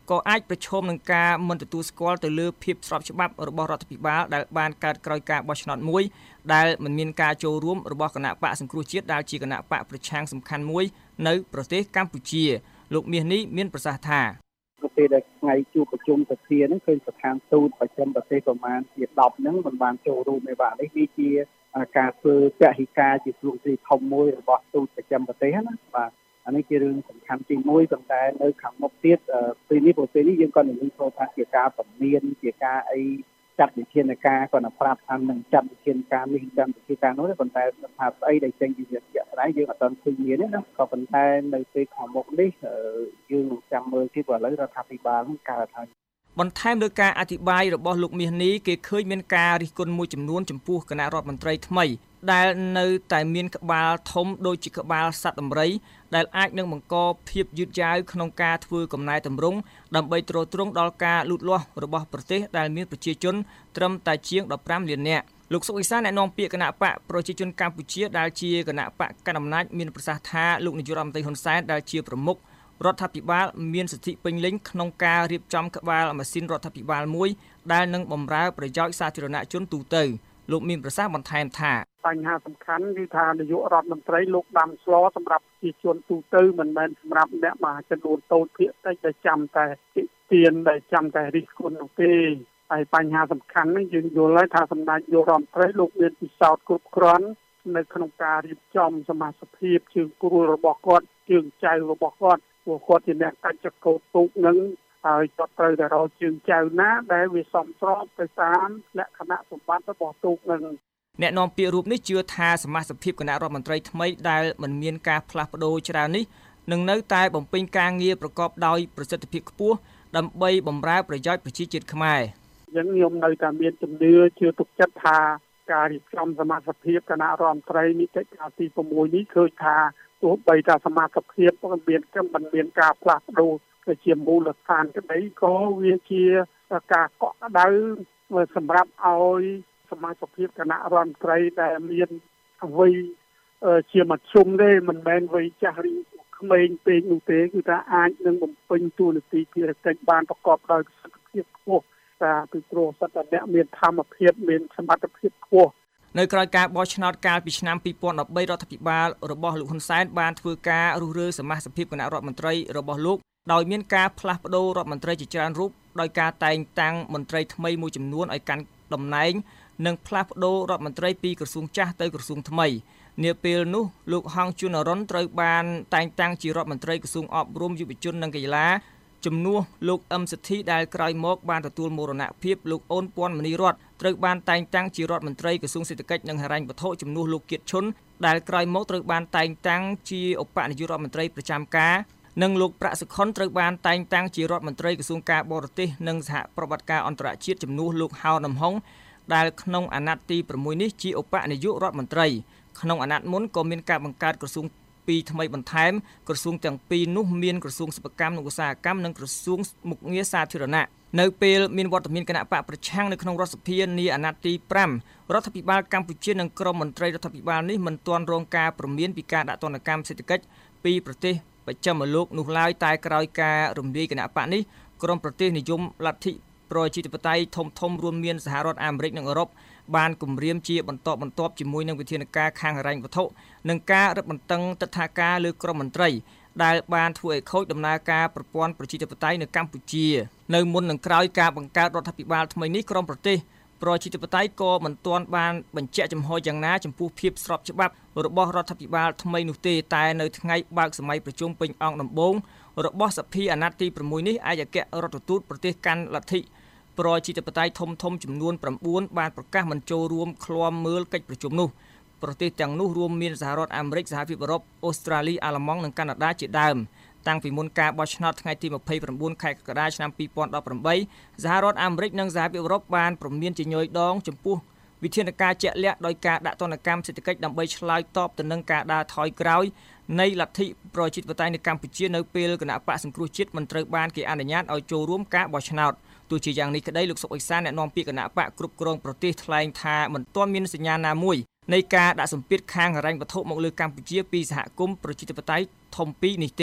ក៏អាចប្រឈមនឹងការមិនទទួលស្គាល់ទៅលើភាពស្របច្បាប់របស់រដ្ឋាភិបាលដែលបានកើតក្រោយការបោះឆ្នោតមួយដែលមិនមានការចូលរួមរបស់គណៈបកសង្គ្រោះជាតិដែលជាគណៈបកប្រឆាំងសំខាន់មួយនៅប្រទេសកម្ពុជាលោកមាសនេះមានប្រសាសន៍ថាប្រទេសដែលថ្ងៃជួបប្រជុំសភាហ្នឹងឃើញស្ថានទូតប្រចាំប្រទេសប្រមាណជាដប់ហ្នឹងមិនបានចូលរួមទេបាទនេះវាជាការធ្វើពហិការជាស្រុកទីធំមួយរបស់ទូតប្រចាំប្រទេសណាបាទអានេះជារឿងសំខាន់ទីមួយប៉ុន្តែនៅខាងមុខទៀតពេលនេះប្រទេសនេះយើងក៏និយាយថាជាការពមៀនជាការអីចាត់វិធានការក៏នឹងប្រាប់ថានឹងចាត់វិធានការនេះចាត់វិធានការនោះប៉ុន្តែថាស្អីដែលចេញពីជាក់ស្ដែងយើងអត់ទាន់ឃើញមានទេណាក៏ប៉ុន្តែនៅពេលខាងមុខនេះយើងចាំមើលទៀតព្រោះឥឡូវរដ្ឋាភិបាលនឹងកើតហើយបន្ថែមលើការអធិប្បាយរបស់លោកមាសនេះគេឃើញមានការរិះគន់មួយចំនួនចំពោះគណៈរដ្ឋមន្ត្រីថ្មីដែលនៅតែមានក្បាលធំដូចជាក្បាលសត្វដំរីដែលអាចនឹងបង្កភាពយឺតយ៉ាវក្នុងការធ្វើកំណែតម្រង់ដើម្បីទ្រទ្រង់ដល់ការលូតលាស់របស់ប្រទេសដែលមានប្រជាជនត្រឹមតែជាងដប់ប្រាំលាននាក់លោកសុកអេសានអ្នកនាំពាក្យគណៈបកប្រជាជនកម្ពុជាដែលជាគណៈបកកណ្ដាលអំណាចមានប្រសាសន៍ថាលោកនាយករដ្ឋមន្ត្រីហ៊ុនសែនដែលជាប្រមុខរដ្ឋាភិបាលមានសិទ្ធិពេញលេញក្នុងការរៀបចំក្បាលម៉ាស៊ីនរដ្ឋាភិបាលមួយដែលនឹងបម្រើប្រយោជន៍សាធារណជនទូទៅលោកមានប្រសាសន៍បន្ថែមថាបញ្ហាសំខាន់គឺថានាយករដ្ឋមន្ត្រីលោកដាំស្លសម្រាប់ប្រជាជនទូទៅមិនមែនសម្រាប់អ្នកមហាជនតូចភាគតិចដែលចាំតែទានដែលចាំតែរិះគន់នោះទេហើយបញ្ហាសំខាន់នេះយើងយល់ហើយថាសម្ដេចនាយករដ្ឋមន្ត្រីលោកមានពិសោធន៍គ្រប់គ្រាន់នៅក្នុងការរៀបចំសមាជិកភាពជើងគ្រួរបស់គាត់ជើងចៅរបស់គាត់ព្រោះគាត់ជាអ្នកកាច់ចកោតទូកនឹងហើយគាត់ត្រូវតែរកជើងចៅណាដែលវាសមស្របទៅតាមលក្ខណៈសម្បត្តិរបស់ទូកនឹងអ្នកនាំពាក្យរូបនេះជឿថាសមាជិកភាពគណៈរដ្ឋមន្ត្រីថ្មីដែលមិនមានការផ្លាស់ប្ដូរច្រើននេះនឹងនៅតែបំពេញការងារប្រកបដោយប្រសិទ្ធភាពខ្ពស់ដើម្បីបម្រើប្រយោជន៍ប្រជាជាតិខ្មែរយើងខ្ញុំនៅតែមានជំនឿជឿទុកចិត្តថាការរៀបចំសមាជិកភាពគណៈរដ្ឋមន្ត្រីនីតិកាលទី6នេះឃើញថាទោះបីថាសមាជិកភាពមិនមានមិនមានការផ្លាស់ប្ដូរទៅជាមូលដ្ឋានក្តីក៏វាជាការកក់ក្ដៅសម្រាប់ឲ្យសមាជិកភាពគណៈរដ្ឋមន្ត្រីដែលមានវ័យជាមធ្យមទេមិនមែនវ័យចាស់ឬក្មេងពេកនោះទេគឺថាអាចនឹងបំពេញតួនាទីភារកិច្ចបានប្រកបដោយប្រសិទ្ធភាពខ្ពស់ថាពីព្រោះសត្វតែអ្នកមានធម្មភាពមានសមត្ថភាពខ្ពស់នៅក្រោយការបោះឆ្នោតកាលពីឆ្នាំពីរពាន់ដប់បីរដ្ឋាភិបាលរបស់លោកហ៊ុនសែនបានធ្វើការរុះរើសមាជិកភាពគណៈរដ្ឋមន្ត្រីរបស់លោកដោយមានការផ្លាស់ប្ដូររដ្ឋមន្ត្រីជាច្រើនរូបដោយការតែងតាំងមន្ត្រីថ្មីមួយចំនួនឲ្យកាន់តំណែងនិងផ្លាស់ប្ដូររដ្ឋមន្ត្រីពីក្រសួងចាស់ទៅក្រសួងថ្មីនាពេលនោះលោកហងជួនអរុនត្រូវបានតែងតាំងជារដ្ឋមន្ត្រីក្រសួងអប់រំយុវជននិងកីឡាជំនួសលោកអឹមសិទ្ធិដែលក្រោយមកបានទទួលមរណភាពលោកអូនពាន់មនីរតត្រូវបានតែងតាំងជារដ្ឋមន្ត្រីក្រសួងសេដ្ឋកិច្ចនិងហិរញ្ញវត្ថុជំនួសលោកគៀតឈុនដែលក្រោយមកត្រូវបានតែងតាំងជាឧបនាយករដ្ឋមន្ត្រីប្រចាំការនិងលោកប្រាក់សុខុនត្រូវបានតែងតាំងជារដ្ឋមន្ត្រីក្រសួងការបរទេសនិងសហប្រតិបត្តិការអន្តរជាតិជំនួសលោកហៅនំហុងដែលក្នុងអាណត្តិទី6នេះជាឧបនាយករដ្ឋមន្ត្រីក្នុងអាណត្តិមុនក៏មានការបង្កើតក្រសួងពីរថ្មីបន្ថែមក្រសួងទាំងពីរនោះមានក្រសួងសិប្បកម្មនិងឧស្សាហកម្មនិងក្រសួងមុខងារសាធារណៈនៅពេលមានវត្តមានគណៈបកប្រឆាំងនៅក្នុងរដ្ឋសភានាអាណត្តិទី5រដ្ឋាភិបាលកម្ពុជានិងក្រុមមន្ត្រីរដ្ឋាភិបាលនេះមិនទាន់រងការព្រមានពីការដាក់ទណ្ឌកម្មសេដ្ឋកិច្ចពីប្រទេសបច្ចិមលោកនោះឡើយតែក្រោយការរំលាយគណៈបកនេះក្រុមប្រទេសនិយមលទ្ធិប្រជាធិបតេយ្យធំធំរួមមានសហរដ្ឋអាមេរិកនិងអឺរ៉ុបបានគម្រាមជាបន្តបន្ទាប់ជាមួយនឹងវិធានការខាងហិរញ្ញវត្ថុនិងការរឹតបន្តឹងទិដ្ឋាការលើក្រុមមន្ត្រីដែលបានធ្វើឲ្យខូចដំណើរការប្រព័ន្ធប្រជាធិបតេយ្យនៅកម្ពុជានៅមុននឹងក្រោយការបង្កើតរដ្ឋាភិបាលថ្មីនេះក្រុមប្រទេសប្រជាធិបតេយ្យក៏មិនទាន់បានបញ្ជាក់ចំហយ៉ាងណាចំពោះភាពស្របច្បាប់របស់រដ្ឋាភិបាលថ្មីនោះទេតែនៅថ្ងៃបើកសម័យប្រជុំពេញអង្គដំបូងរបស់សភាអាណត្តិទី6នេះឯកអគ្គរដ្ឋទូតប្រទេសកាន់លទ្ធិប្រជាធិបតេយ្យធំធំចំនួន9បានប្រកាសមិនចូលរួមឃ្លាំមើលកិច្ចប្រជុំនោះប្រទេសទាំងនោះរួមមានសហរដ្ឋអាមេរិកសហភាពអឺរ៉ុបអូស្ត្រាលីអាល្លឺម៉ង់និងកាណាដាជាដើមតាំងពីមុនការបោះឆ្នោតថ្ងៃទីម្ភៃប្រាំខែកក្កដាឆ្នាំពីរពាន់ដប់ប្រាំបីសហរដ្ឋអាមេរិកនិងសហភាពអឺរ៉ុបបានព្រមានជាញយដងចំពោះវិធានការជាក់លាក់ដោយការដាក់ទណ្ឌកម្មសេដ្ឋកិច្ចដើម្បីឆ្លើយតបទៅនឹងការដើរថយក្រោយនៃលទ្ធិប្រជាធិបតេយ្យនៅកម្ពុជានៅពេលគណៈបកសង្គ្រោះជាតិមិនត្រូវបានគេអនុញ្ញាតឲ្យចូលរួមការបោះឆ្នោតទោះជាយ៉ាងនេះក្តីលោកសុកអេសានអ្នកនាំពាក្យគណៈបកគ្រប់គ្រងប្រទេសថ្លែងថាមិនទាន់មានសញ្ញាណាមួយនៃការដាក់សម្ពាធខាងហិរញ្ញវត្ថុមកលើកម្ពុជាពីសហគមន៍ប្រជាធិបតេយ្យធំពីរនេះទេ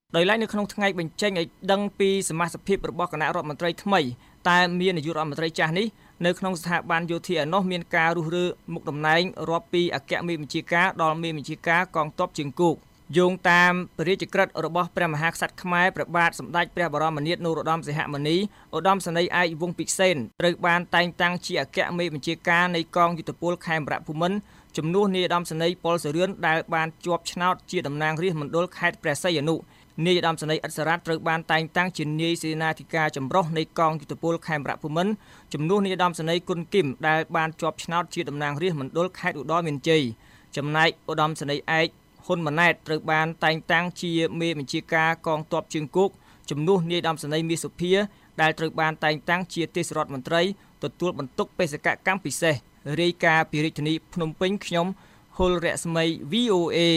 ដោយឡែកនៅក្នុងថ្ងៃបញ្ចេញឲ្យដឹងពីសមាជិកភាពរបស់គណៈរដ្ឋមន្ត្រីថ្មីតែមាននាយករដ្ឋមន្ត្រីចាស់នេះនៅក្នុងស្ថាប័នយោធាឯណោះមានការរុះរើមុខតំណែងរាប់ពីអគ្គមេបញ្ជាការដល់មេបញ្ជាការកងទ័ពជើងគោកយោងតាមព្រះរាជក្រឹត្យរបស់ព្រះមហាក្សត្រខ្មែរព្រះបាទសម្ដេចព្រះបរមនាថនរោត្តមសីហមុនីឧត្តមសេនីយ៍ឯកវង្សពិសេនត្រូវបានតែងតាំងជាអគ្គមេបញ្ជាការនៃកងយុទ្ធពលខេមរភូមិន្ទជំនួសនាយឧត្តមសេនីយ៍ប៉ុលសរឿនដែលបានជាប់ឆ្នោតជាតំណាងរាស្ត្រមណ្ឌលខេត្តព្រះសីហនុនាយឧត្តមសេនីយ៍អិតសារ៉ាត់ត្រូវបានតែងតាំងជានាយសេនាធិការចម្រុះនៃកងយុទ្ធពលខេមរភូមិន្ទជំនួសនាយឧត្តមសេនីយ៍គុណគឹមដែលបានជាប់ឆ្នោតជាតំណាងរាស្ត្រមណ្ឌលខេត្តឧត្តរមានជ័យចំណែកឧត្តមសេនីយ៍ឯកហ៊ុនម៉ាណែតត្រូវបានតែងតាំងជាមេបញ្ជាការកងទ័ពជើងគោកជំនួសនាយឧត្តមសេនីយ៍មាសសុភាដែលត្រូវបានតែងតាំងជាទេសរដ្ឋមន្ត្រីទទួលបន្ទុកបេសកកម្មពិសេសរាយការណ៍ពីរាជធានីភ្នំពេញខ្ញុំហុលរស្មី វី អូ เอ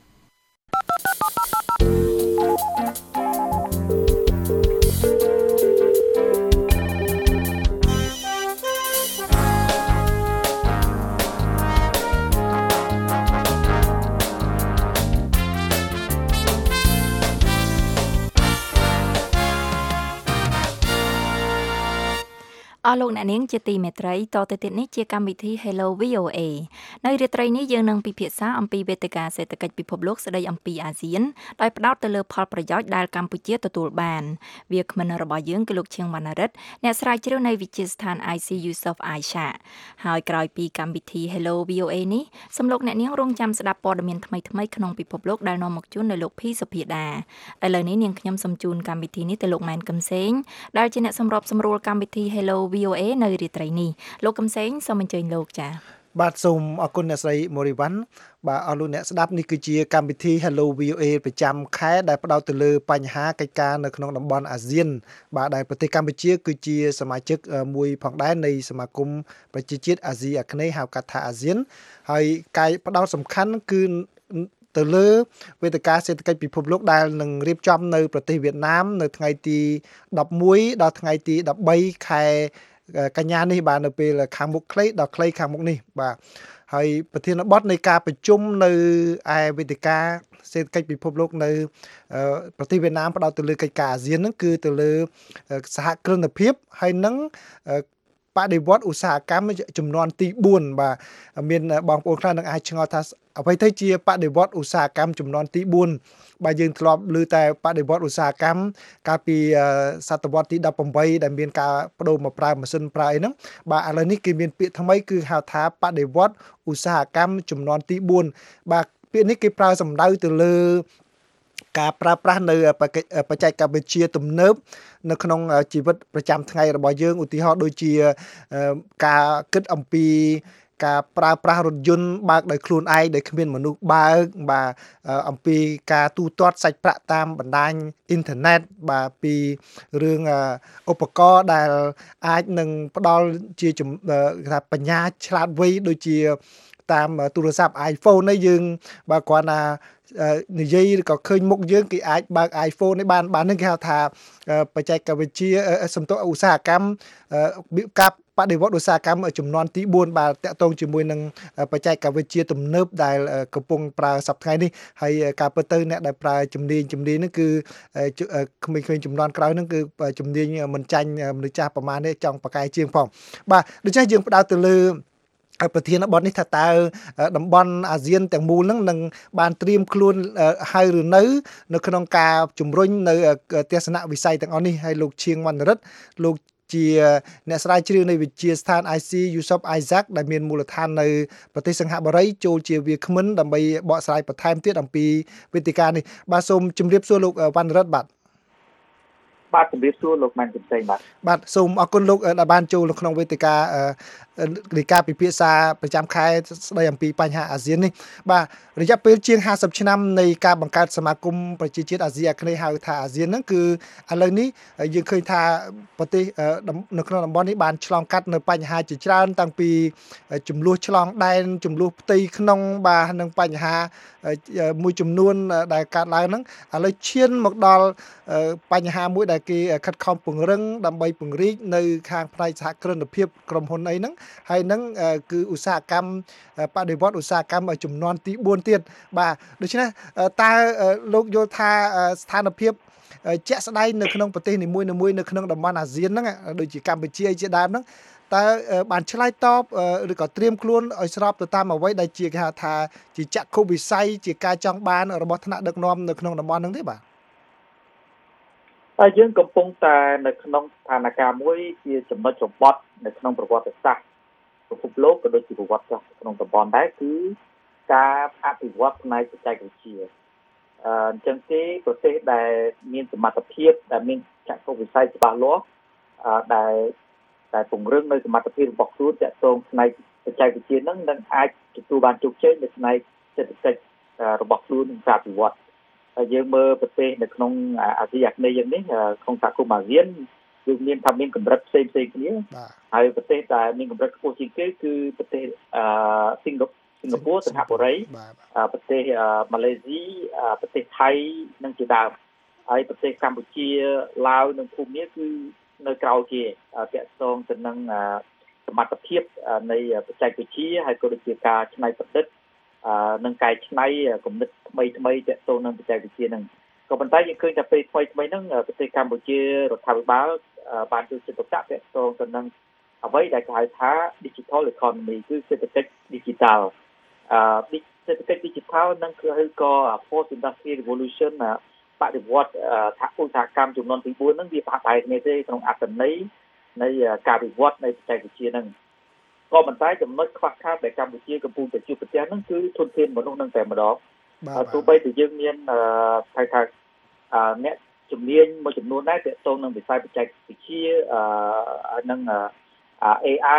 អស់លោកអ្នកនាងជាទីមេត្រីតទៅទៀតនេះជាកម្មវិធី Hello វី អូ เอ នៅរាត្រីនេះយើងនឹងពិភាក្សាអំពីវេទិកាសេដ្ឋកិច្ចពិភពលោកស្ដីអំពីអាស៊ានដោយផ្ដោតទៅលើផលប្រយោជន៍ដែលកម្ពុជាទទួលបានវាគ្មិនរបស់យើងគឺលោកឈៀងវណ្ណរិទ្ធអ្នកស្រាវជ្រាវនៃវិទ្យាស្ថាន ไอ ซี Yusof Aisha ហើយក្រោយពីកម្មវិធី Hello វី អូ เอ នេះសូមលោកអ្នកនាងរងចាំស្ដាប់ព័ត៌មានថ្មីៗក្នុងពិភពលោកដែលនាំមកជូននៅលោកភីសុភាដាឥឡូវនេះនាងខ្ញុំសូមជូនកម្មវិធីនេះទៅលោកម៉ែនកឹមសេងដែលជាអ្នកសម្របសម្រួលកម្មវិធី Hello វី អូ เอ នៅរាត្រីនេះលោកកឹមសេងសូមអញ្ជើញលោកចា៎បាទសូមអរគុណអ្នកស្រីមូរីវ៉ាន់បាទអរលោកអ្នកស្ដាប់នេះគឺជាកម្មវិធី Hello វី អូ เอ ប្រចាំខែដែលផ្ដោតទៅលើបញ្ហាកិច្ចការនៅក្នុងតំបន់អាស៊ានបាទដែលប្រទេសកម្ពុជាគឺជាសមាជិកមួយផងដែរនៃសមាគមប្រជាជាតិអាស៊ីអាគ្នេយ៍ហៅកាត់ថាអាស៊ានហើយការផ្ដោតសំខាន់គឺទៅលើវេទិកាសេដ្ឋកិច្ចពិភពលោកដែលនឹងរៀបចំនៅប្រទេសវៀតណាមនៅថ្ងៃទីដប់មួយដល់ថ្ងៃទីដប់បីខែកញ្ញានេះបាទនៅពេលខាងមុខខ្លីដល់ខ្លីខាងមុខនេះបាទហើយប្រធានបទនៃការប្រជុំនៅឯវេទិកាសេដ្ឋកិច្ចពិភពលោកនៅប្រទេសវៀតណាមផ្ដោតទៅលើកិច្ចការអាស៊ានហ្នឹងគឺទៅលើសហគ្រិនភាពហើយនឹងបដិវត្តឧស្សាហកម្មចំនួនទីបួនបាទមានបងប្អូនខ្លះនឹងអាចឆ្ងល់ថាអ្វីទៅជាបដិវត្តឧស្សាហកម្មចំនួនទីបួនបាទយើងធ្លាប់ឮតែបដិវត្តឧស្សាហកម្មកាលពីសតវត្សទីដប់ប្រាំបីដែលមានការបដូរមកប្រើម៉ាស៊ីនប្រើអីហ្នឹងបាទឥឡូវនេះគេមានពាក្យថ្មីគឺហៅថាបដិវត្តឧស្សាហកម្មចំនួនទីបួនបាទពាក្យនេះគេប្រើសំដៅទៅលើការប្រើប្រាស់នៅបច្ចេកវិទ្យាទំនើបនៅក្នុងជីវិតប្រចាំថ្ងៃរបស់យើងឧទាហរណ៍ដូចជាការគិតអំពីការប្រើប្រាស់រថយន្តបើកដោយខ្លួនឯងដែលគ្មានមនុស្សបើកបាទអំពីការទូទាត់សាច់ប្រាក់តាមបណ្ដាញអ៊ីនធឺណិតបាទពីរឿងឧបករណ៍ដែលអាចនឹងផ្ដល់ជាថាបញ្ញាឆ្លាតវៃដូចជាតាមទូរស័ព្ទ iPhone នេះយើងបើគ្រាន់តែនិយាយក៏ឃើញមុខយើងគេអាចបើក iPhone នេះបានបាននេះគេហៅថាបច្ចេកវិទ្យាសំទោឧស្សាហកម្មការបដិវត្តឧស្សាហកម្មចំនួនទីបួនបាទតាក់ទងជាមួយនឹងបច្ចេកវិទ្យាទំនើបដែលកំពុងប្រើសប្តាហ៍នេះហើយការពិតទៅអ្នកដែលប្រើជំនាញជំនាញនេះគឺក្មេងៗចំនួនក្រោយហ្នឹងគឺជំនាញមិនចាញ់មនុស្សចាស់ប្រមាណនេះចង់ប្រកែជាងផងបាទដូច្នេះយើងផ្ដោតទៅលើប្រធានបទនេះថាតើតំបន់អាស៊ានទាំងមូលហ្នឹងនឹងបានត្រៀមខ្លួនហើយឬនៅនៅក្នុងការជំរុញនៅទស្សនវិស័យទាំងអស់នេះហើយលោកឈៀងវណ្ណរិទ្ធលោកជាអ្នកស្រាវជ្រាវនៃវិទ្យាស្ថាន ไอ ซี Yusof Isaac ដែលមានមូលដ្ឋាននៅប្រទេសសិង្ហបុរីចូលជាវាគ្មិនដើម្បីបកស្រាយបន្ថែមទៀតអំពីវេទិកានេះបាទសូមជម្រាបសួរលោកវណ្ណរិទ្ធបាទបាទជម្រាបសួរលោកម៉ែនកំសែងបាទបាទសូមអរគុណលោកដែលបានចូលក្នុងវេទិកានៃការពិភាក្សាប្រចាំខែស្ដីអំពីបញ្ហាអាស៊ាននេះបាទរយៈពេលជាងห้าสิบឆ្នាំនៃការបង្កើតសមាគមប្រជាជាតិអាស៊ីអាគ្នេយ៍ហៅថាអាស៊ានហ្នឹងគឺឥឡូវនេះយើងឃើញថាប្រទេសនៅក្នុងតំបន់នេះបានឆ្លងកាត់នៅបញ្ហាជាច្រើនតាំងពីចំនួនឆ្លងដែនចំនួនផ្ទៃក្នុងបាទនិងបញ្ហាមួយចំនួនដែលកើតឡើងហ្នឹងឥឡូវឈានមកដល់បញ្ហាមួយដែលដែលគេខិតខំពង្រឹងដើម្បីពង្រីកនៅខាងផ្នែកសហគ្រិនភាពក្រុមហ៊ុនអីហ្នឹងហើយហ្នឹងគឺឧស្សាហកម្មបដិវត្តឧស្សាហកម្មចំនួនទីបួនទៀតបាទដូច្នេះតើលោកយល់ថាស្ថានភាពជាក់ស្ដែងនៅក្នុងប្រទេសនីមួយៗនៅក្នុងតំបន់អាស៊ានហ្នឹងដូចជាកម្ពុជាជាដើមហ្នឹងតើបានឆ្លើយតបឬក៏ត្រៀមខ្លួនឲ្យស្របទៅតាមអ្វីដែលជាគេហៅថាជាចក្ខុវិស័យជាការចង់បានរបស់ថ្នាក់ដឹកនាំនៅក្នុងតំបន់ហ្នឹងទេបាទហើយយើងកំពុងតែនៅក្នុងស្ថានភាពមួយជាចំណុចរបត់នៅក្នុងប្រវត្តិសាស្ត្រពិភពលោកក៏ដូចជាប្រវត្តិសាស្ត្រក្នុងតំបន់ដែរគឺការអភិវឌ្ឍផ្នែកបច្ចេកវិទ្យាអញ្ចឹងទេប្រទេសដែលមានសមត្ថភាពដែលមានចក្ខុវិស័យច្បាស់លាស់ដែលតែពង្រឹងនៅសមត្ថភាពរបស់ខ្លួនទាក់ទងផ្នែកបច្ចេកវិទ្យាហ្នឹងនឹងអាចទទួលបានជោគជ័យនៅផ្នែកសេដ្ឋកិច្ចរបស់ខ្លួននិងការអភិវឌ្ឍហើយយើងមើលប្រទេសនៅក្នុងអាស៊ីអាគ្នេយ៍យ៉ាងនេះក្នុងសហគមន៍អាស៊ានយើងមានថាមានកម្រិតផ្សេងផ្សេងគ្នាហើយប្រទេសដែលមានកម្រិតខ្ពស់ជាងគេគឺប្រទេសអឺសិង្ហបុរីសិង្ហបុរីសិង្ហបុរីប្រទេសម៉ាឡេស៊ីប្រទេសថៃនិងជាដើមហើយប្រទេសកម្ពុជាឡាវនិងភូមាគឺនៅក្រៅគេតាក់ទងទៅនឹងសមត្ថភាពនៃបច្ចេកវិទ្យាហើយក៏ដូចជាការច្នៃប្រឌិតនិងកែច្នៃគំនិតថ្មីថ្មីតាក់ទងនឹងបច្ចេកវិទ្យាហ្នឹងក៏ប៉ុន្តែយើងឃើញថាពេលថ្មីថ្មីហ្នឹងប្រទេសកម្ពុជារដ្ឋាភិបាលបានយកចិត្តទុកដាក់តាក់ទងទៅនឹងអ្វីដែលគេហៅថា Digital Economy គឺសេដ្ឋកិច្ច Digital អឺសេដ្ឋកិច្ច Digital ហ្នឹងគឺហៅក៏ Fourth Industrial Revolution បដិវត្តថាឧស្សាហកម្មចំនួនទីបួនហ្នឹងវាប្រហែលគ្នាទេក្នុងអត្ថន័យនៃការវិវត្តនៃបច្ចេកវិទ្យាហ្នឹងក៏ប៉ុន្តែចំណុចខ្វះខាតដែលកម្ពុជាកំពុងតែជួបប្រទះហ្នឹងគឺធនធានមនុស្សហ្នឹងតែម្ដងទោះបីជាយើងមានហៅថាអ្នកជំនាញមួយចំនួនដែរទាក់ទងនឹងវិស័យបច្ចេកវិទ្យានិង เอ ไอ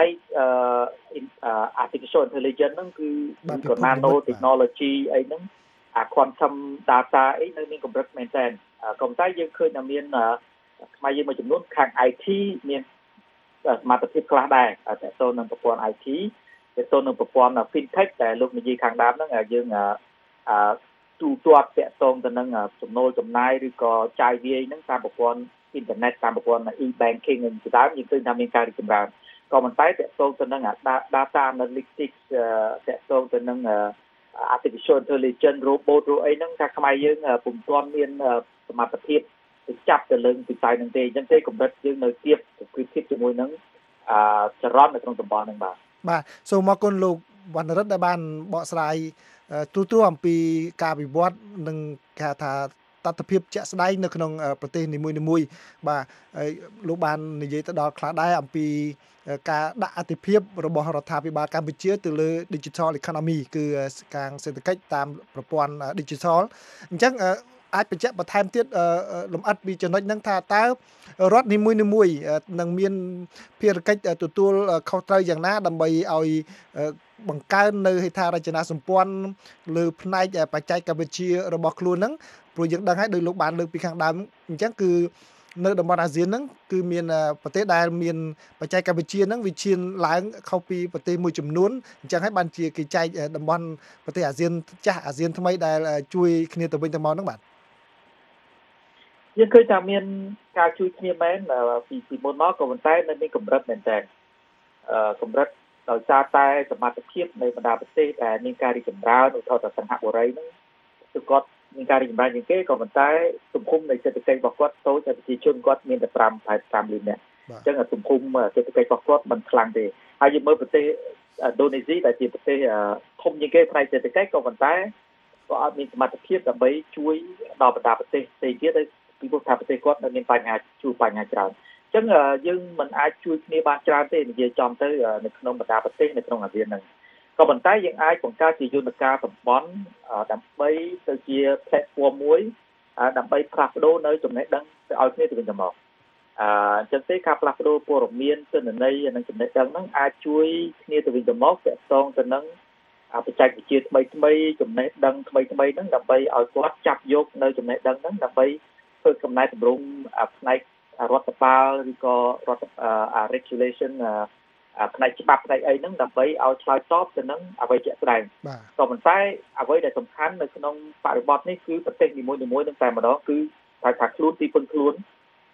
artificial intelligence ហ្នឹងគឺក៏ nano technology អីហ្នឹងអា quantum data អីនៅមានកម្រិតមែនតើក៏ប៉ុន្តែយើងឃើញថាមានខ្មែរយើងមួយចំនួនខាង ไอ ที មានសមត្ថភាពខ្លះដែរតើតើនឹងប្រព័ន្ធ ไอ ที តើតើនឹងប្រព័ន្ធ fintech ដែលលោកនិយាយខាងដើមហ្នឹងយើងអឺទូទាត់តើតើទៅនឹងចំណូលចំណាយឬក៏ចាយវាយហ្នឹងតាមប្រព័ន្ធអ៊ីនធឺណិតតាមប្រព័ន្ធ e-banking និងជាដើមយើងឃើញថាមានការរីកចម្រើនក៏ប៉ុន្តែតើតើទៅនឹង data analytics តើតើទៅនឹង artificial intelligence robot ឬអីហ្នឹងថាខ្មែរយើងពុំទាន់មានសមត្ថភាពទៅចាប់ទៅលើវិស័យហ្នឹងទេអញ្ចឹងទេកម្រិតយើងនៅទៀតគឺទៀតជាមួយនឹងអឺចរន្តនៅក្នុងតំបន់ហ្នឹងបាទបាទសូមអរគុណលោកវណ្ណរិទ្ធដែលបានបកស្រាយទូទៅអំពីការវិវត្តនិងគេថាតថភាពជាក់ស្ដែងនៅក្នុងប្រទេសនីមួយៗបាទហើយលោកបាននិយាយទៅដល់ខ្លះដែរអំពីការដាក់អធិភាពរបស់រដ្ឋាភិបាលកម្ពុជាទៅលើ Digital Economy គឺការសេដ្ឋកិច្ចតាមប្រព័ន្ធ Digital អញ្ចឹងអាចបញ្ជាក់បន្ថែមទៀតលម្អិតពីចំណុចហ្នឹងថាតើរដ្ឋនីមួយៗនឹងមានភារកិច្ចទទួលខុសត្រូវយ៉ាងណាដើម្បីឲ្យបង្កើននៅហេដ្ឋារចនាសម្ព័ន្ធលើផ្នែកបច្ចេកវិទ្យារបស់ខ្លួនហ្នឹងព្រោះយើងដឹងហើយដោយលោកបានលើកពីខាងដើមអញ្ចឹងគឺនៅតំបន់អាស៊ានហ្នឹងគឺមានប្រទេសដែលមានបច្ចេកវិទ្យាហ្នឹងវាឈានឡើងខុសពីប្រទេសមួយចំនួនអញ្ចឹងហើយបានជាគេចែកតំបន់ប្រទេសអាស៊ានចាស់អាស៊ានថ្មីដែលជួយគ្នាទៅវិញទៅមកហ្នឹងបាទយើងឃើញថាមានការជួយគ្នាមែនពីពីមុនមកក៏ប៉ុន្តែនៅមានកម្រិតមែនតើអឺកម្រិតដោយសារតែសមត្ថភាពនៃបណ្ដាប្រទេសដែលមានការរីកចម្រើនឧទាហរណ៍ថាសិង្ហបុរីហ្នឹងគឺគាត់មានការរីកចម្រើនជាងគេក៏ប៉ុន្តែទំហំនៃសេដ្ឋកិច្ចរបស់គាត់តូចតែប្រជាជនគាត់មានតែ5 5លាននាក់អញ្ចឹងទំហំសេដ្ឋកិច្ចរបស់គាត់មិនខ្លាំងទេហើយយើងមើលប្រទេសឥណ្ឌូនេស៊ីដែលជាប្រទេសធំជាងគេផ្នែកសេដ្ឋកិច្ចក៏ប៉ុន្តែក៏អត់មានសមត្ថភាពដើម្បីជួយដល់បណ្ដាប្រទេសផ្សេងទៀតដោយពីព្រោះថាប្រទេសគាត់នៅមានបញ្ហាជួបបញ្ហាច្រើនអញ្ចឹងយើងមិនអាចជួយគ្នាបានច្រើនទេនិយាយចំទៅនៅក្នុងបណ្ដាប្រទេសនៅក្នុងអាស៊ានហ្នឹងក៏ប៉ុន្តែយើងអាចបង្កើតជាយន្តការតំបន់ដើម្បីទៅជា platform មួយដើម្បីផ្លាស់ប្ដូរនៅចំណេះដឹងទៅឲ្យគ្នាទៅវិញទៅមកអញ្ចឹងទេការផ្លាស់ប្ដូរព័ត៌មានទិន្នន័យនិងចំណេះដឹងហ្នឹងអាចជួយគ្នាទៅវិញទៅមកទាក់ទងទៅនឹងបច្ចេកវិទ្យាថ្មីថ្មីចំណេះដឹងថ្មីថ្មីហ្នឹងដើម្បីឲ្យគាត់ចាប់យកនៅចំណេះដឹងហ្នឹងដើម្បីធ្វើកំណែតម្រង់ផ្នែករដ្ឋបាលឬក៏រដ្ឋ regulation ផ្នែកច្បាប់ផ្នែកអីហ្នឹងដើម្បីឲ្យឆ្លើយតបទៅនឹងអ្វីជាក់ស្ដែងក៏ប៉ុន្តែអ្វីដែលសំខាន់នៅក្នុងបរិបទនេះគឺប្រទេសនីមួយៗនឹងតែម្ដងគឺថាថាខ្លួនទីពឹងខ្លួន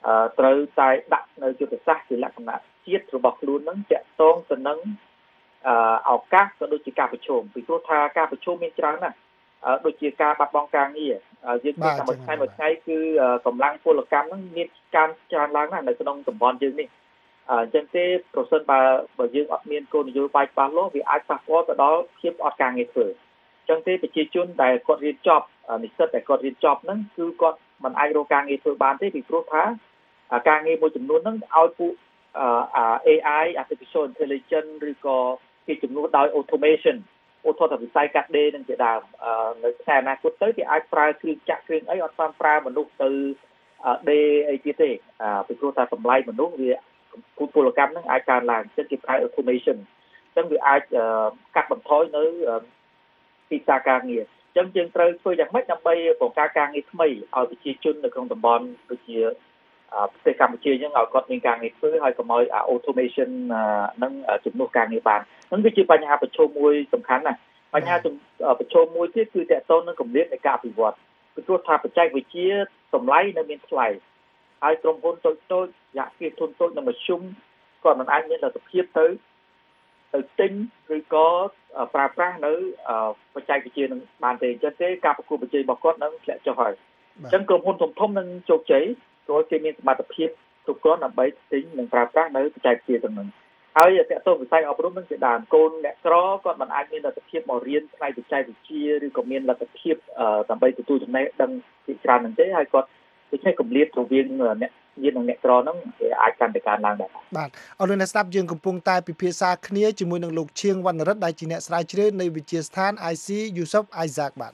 ត្រូវតែដាក់នៅយុទ្ធសាស្ត្រជាលក្ខណៈជាតិរបស់ខ្លួននឹងតាក់ទងទៅនឹងឱកាសក៏ដូចជាការប្រជុំពីព្រោះថាការប្រជុំមានច្រើនណាស់ដូចជាការបាត់បង់ការងារយើងឃើញតែមួយថ្ងៃមួយថ្ងៃគឺកម្លាំងពលកម្មហ្នឹងមានការច្រើនឡើងណាស់នៅក្នុងតំបន់យើងនេះអញ្ចឹងទេប្រសិនបើបើយើងអត់មានគោលនយោបាយច្បាស់លាស់វាអាចប៉ះពាល់ទៅដល់ភាពអត់ការងារធ្វើអញ្ចឹងទេប្រជាជនដែលគាត់រៀនចប់និស្សិតដែលគាត់រៀនចប់ហ្នឹងគឺគាត់មិនអាចរកការងារធ្វើបានទេពីព្រោះថាការងារមួយចំនួនហ្នឹងឲ្យពួក เอ ไอ artificial intelligence ឬក៏គេជំនួសដោយ automation ឧទាហរណ៍ថាវិស័យកាត់ដេរនឹងជាដើមនៅថ្ងៃអនាគតទៅគេអាចប្រើគ្រឿងចាក់គ្រឿងអីអត់តាមប្រើមនុស្សទៅដេរអីទៀតទេពីព្រោះថាតម្លៃមនុស្សវាពលកម្មហ្នឹងអាចកើនឡើងចឹងគេប្រើ automation ចឹងវាអាចកាត់បន្ថយនៅទីផ្សារការងារចឹងយើងត្រូវធ្វើយ៉ាងម៉េចដើម្បីបង្កើតការងារថ្មីឲ្យប្រជាជននៅក្នុងតំបន់ដូចជាប្រទេសកម្ពុជាយើងឲ្យគាត់មានការងារធ្វើហើយកុំឲ្យ automation នឹងជំនួសការងារបានហ្នឹងគឺជាបញ្ហាប្រឈមមួយសំខាន់ណាស់បញ្ហាប្រឈមមួយទៀតគឺតកតងនឹងគម្លាតនៃការអភិវឌ្ឍពីព្រោះថាបច្ចេកវិទ្យាតម្លៃនៅមានថ្លៃហើយក្រុមហ៊ុនតូចតូចយ៉ាគីធុនតូចនិងមធ្យមគាត់មិនអាចមានលទ្ធភាពទៅទៅទិញឬក៏ប្រើប្រាស់នៅបច្ចេកវិទ្យានឹងបានទេអញ្ចឹងទេការប្រកួតប្រជែងរបស់គាត់នឹងធ្លាក់ចុះហើយអញ្ចឹងក្រុមហ៊ុនធំធំនឹងជោគជ័យព្រោះគេមានសមត្ថភាពគ្រប់គ្រាន់ដើម្បីទិញនិងប្រើប្រាស់នៅបច្ចេកវិទ្យាទាំងនោះហើយតើតើវិស័យអប់រំនឹងជាដើមកូនអ្នកក្រគាត់មិនអាចមានលទ្ធភាពមករៀនផ្នែកបច្ចេកវិទ្យាឬក៏មានលទ្ធភាពដើម្បីទទួលចំណេះដឹងពីច្រើនហ្នឹងទេហើយគាត់ដូច្នេះគម្លាតរវាងអ្នកមាននិងអ្នកក្រហ្នឹងវាអាចកាន់តែកើនឡើងដែរបាទអរលោកអ្នកស្ដាប់យើងកំពុងតែពិភាក្សាគ្នាជាមួយនឹងលោកឈៀងវណ្ណរិទ្ធដែលជាអ្នកស្រាវជ្រាវនៃវិទ្យាស្ថាន ไอ ซี Yusof Isaac បាទ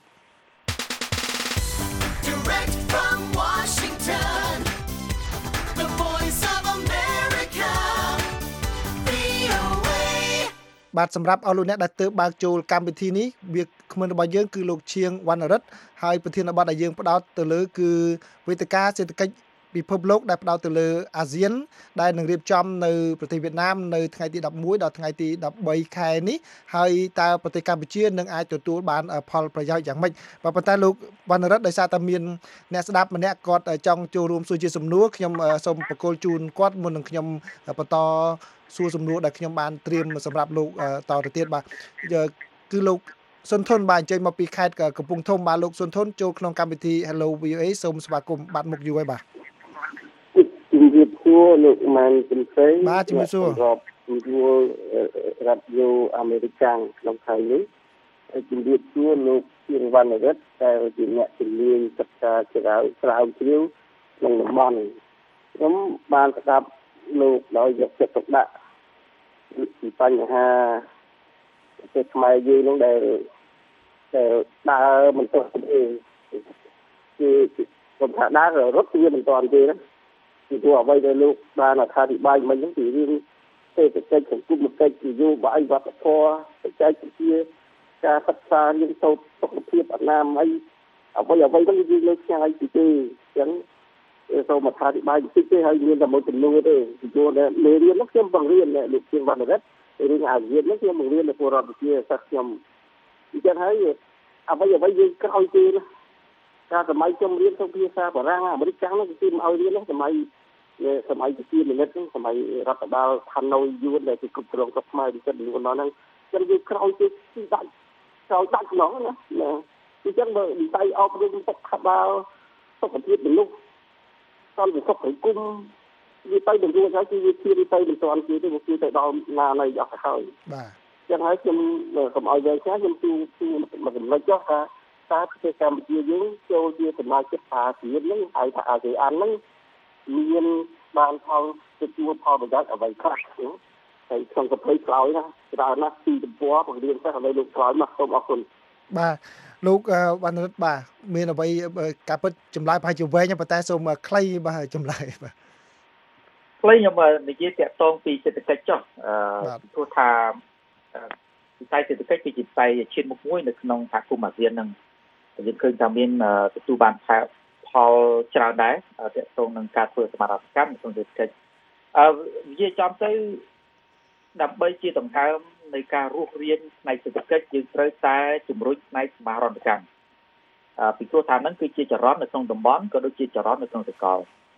បាទសម្រាប់អស់លោកអ្នកដែលទើបបើកចូលកម្មវិធីនេះវាគ្មិនរបស់យើងគឺលោកឈៀងវណ្ណរិទ្ធហើយប្រធានបទដែលយើងផ្ដោតទៅលើគឺវេទិកាសេដ្ឋកិច្ចពិភពលោកដែលផ្ដោតទៅលើអាស៊ានដែលនឹងរៀបចំនៅប្រទេសវៀតណាមនៅថ្ងៃទីដប់មួយដល់ថ្ងៃទីដប់បីខែនេះហើយតើប្រទេសកម្ពុជានឹងអាចទទួលបានផលប្រយោជន៍យ៉ាងម៉េចបាទប៉ុន្តែលោកវណ្ណរិទ្ធដោយសារតែមានអ្នកស្ដាប់ម្នាក់គាត់ចង់ចូលរួមសួរជាសំណួរខ្ញុំសូមបកគោលជូនគាត់មុននឹងខ្ញុំបន្តសួរសំណួរដែលខ្ញុំបានត្រៀមសម្រាប់លោកតទៅទៀតបាទគឺលោកសុនធនបាទអញ្ជើញមកពីខេត្តកំពង់ធំបាទលោកសុនធនចូលក្នុងកម្មវិធី Hello វី អូ เอ សូមស្វាគមន៍បាទមុខយូរហើយបាទជំរាបសួរលោកម៉ានជំស័យបាទជំរាបសួររាប់ជំនួយរ៉ាឌីយ៉ូអាមេរិកក្នុងខែនេះហើយជំរាបសួរលោកឈៀងវណ្ណរិទ្ធដែលជាអ្នកជំនាញសិក្សាជ្រាវស្រាវជ្រាវក្នុងតំបន់ខ្ញុំបានស្ដាប់លោកដោយយកចិត្តទុកដាក់ពីបញ្ហាប្រទេសខ្មែរយើងនឹងដែលដែលដើរមិនទាន់ទេគឺខ្ញុំថាដើររត់វាមិនទាន់ទេណាពីព្រោះអ្វីដែលលោកបានអធិប្បាយមិញហ្នឹងគឺរឿងសេដ្ឋកិច្ចសង្គមកិច្ចនយោបាយវប្បធម៌បច្ចេកវិទ្យាការសិក្សារៀនសូត្រសុខភាពអនាម័យអ្វីអ្វីហ្នឹងយើងលើកឆ្ងាយពីទេអញ្ចឹងសូមអធិប្បាយបន្តិចទេហើយមានតែមួយចំនួនទេពីព្រោះមេរៀននោះខ្ញុំបង្រៀនលោកជាវណ្ណរិទ្ធរឿងអាស៊ាននេះខ្ញុំបង្រៀននៅពលរដ្ឋវិទ្យាសាស្ត្រខ្ញុំអញ្ចឹងហើយអ្វីអ្វីយើងក្រោយទេណាការសម័យខ្ញុំរៀនទៅភាសាបារាំងអាមេរិកហ្នឹងគឺមិនឲ្យរៀនសម័យសម័យវិទ្យានិមិត្តហ្នឹងសម័យរដ្ឋបាលហាណូយយួនដែលគេគ្រប់គ្រងស្រុកខ្មែរពីចិត្តនោះហ្នឹងអញ្ចឹងយើងក្រោយទេដាច់ក្រោយដាច់ខ្នងណាអញ្ចឹងបើវិស័យអប់រំសុខបាលសុខភាពមនុស្សសន្តិសុខសង្គមវាទៅនឹងរួចហើយគឺវាធៀបទៅមិនទាន់គេទេវាគឺទៅដល់ណានៃអស់ទៅហើយបាទអញ្ចឹងហើយខ្ញុំកុំឲ្យវែងឆ្ងាយខ្ញុំទូទូមកចំណុចចុះថាតើប្រទេសកម្ពុជាយើងចូលជាសមាជិកអាស៊ានហ្នឹងហើយថាអាស៊ានហ្នឹងមានបានផលទទួលផលប្រយោជន៍អ្វីខ្លះហើយក្នុងសភ័យឆ្លើយណាច្រើនណាស់ពីទំព័របង្រៀនសិស្សឲ្យលោកឆ្លើយមកសូមអរគុណបាទលោកវណ្ណរិទ្ធបាទមានអ្វីការពិតចម្លើយប្រហែលជាវែងប៉ុន្តែសូមខ្លីបាទចម្លើយបាទខ្លីខ្ញុំនិយាយតាក់ទងពីសេដ្ឋកិច្ចចុះអឺព្រោះថាវិស័យសេដ្ឋកិច្ចគឺជាវិស័យឈានមុខមួយនៅក្នុងសហគមន៍អាស៊ានហ្នឹងយើងឃើញថាមានទទួលបានផលច្រើនដែរតាក់ទងនឹងការធ្វើសមារកម្មក្នុងសេដ្ឋកិច្ចអឺនិយាយចំទៅដើម្បីជាដង្ហើមនៃការរស់រានផ្នែកសេដ្ឋកិច្ចយើងត្រូវតែជំរុញផ្នែកសមាហរណកម្មអឺពីព្រោះថាហ្នឹងគឺជាចរន្តនៅក្នុងតំបន់ក៏ដូចជាចរន្តនៅក្នុងសកលអ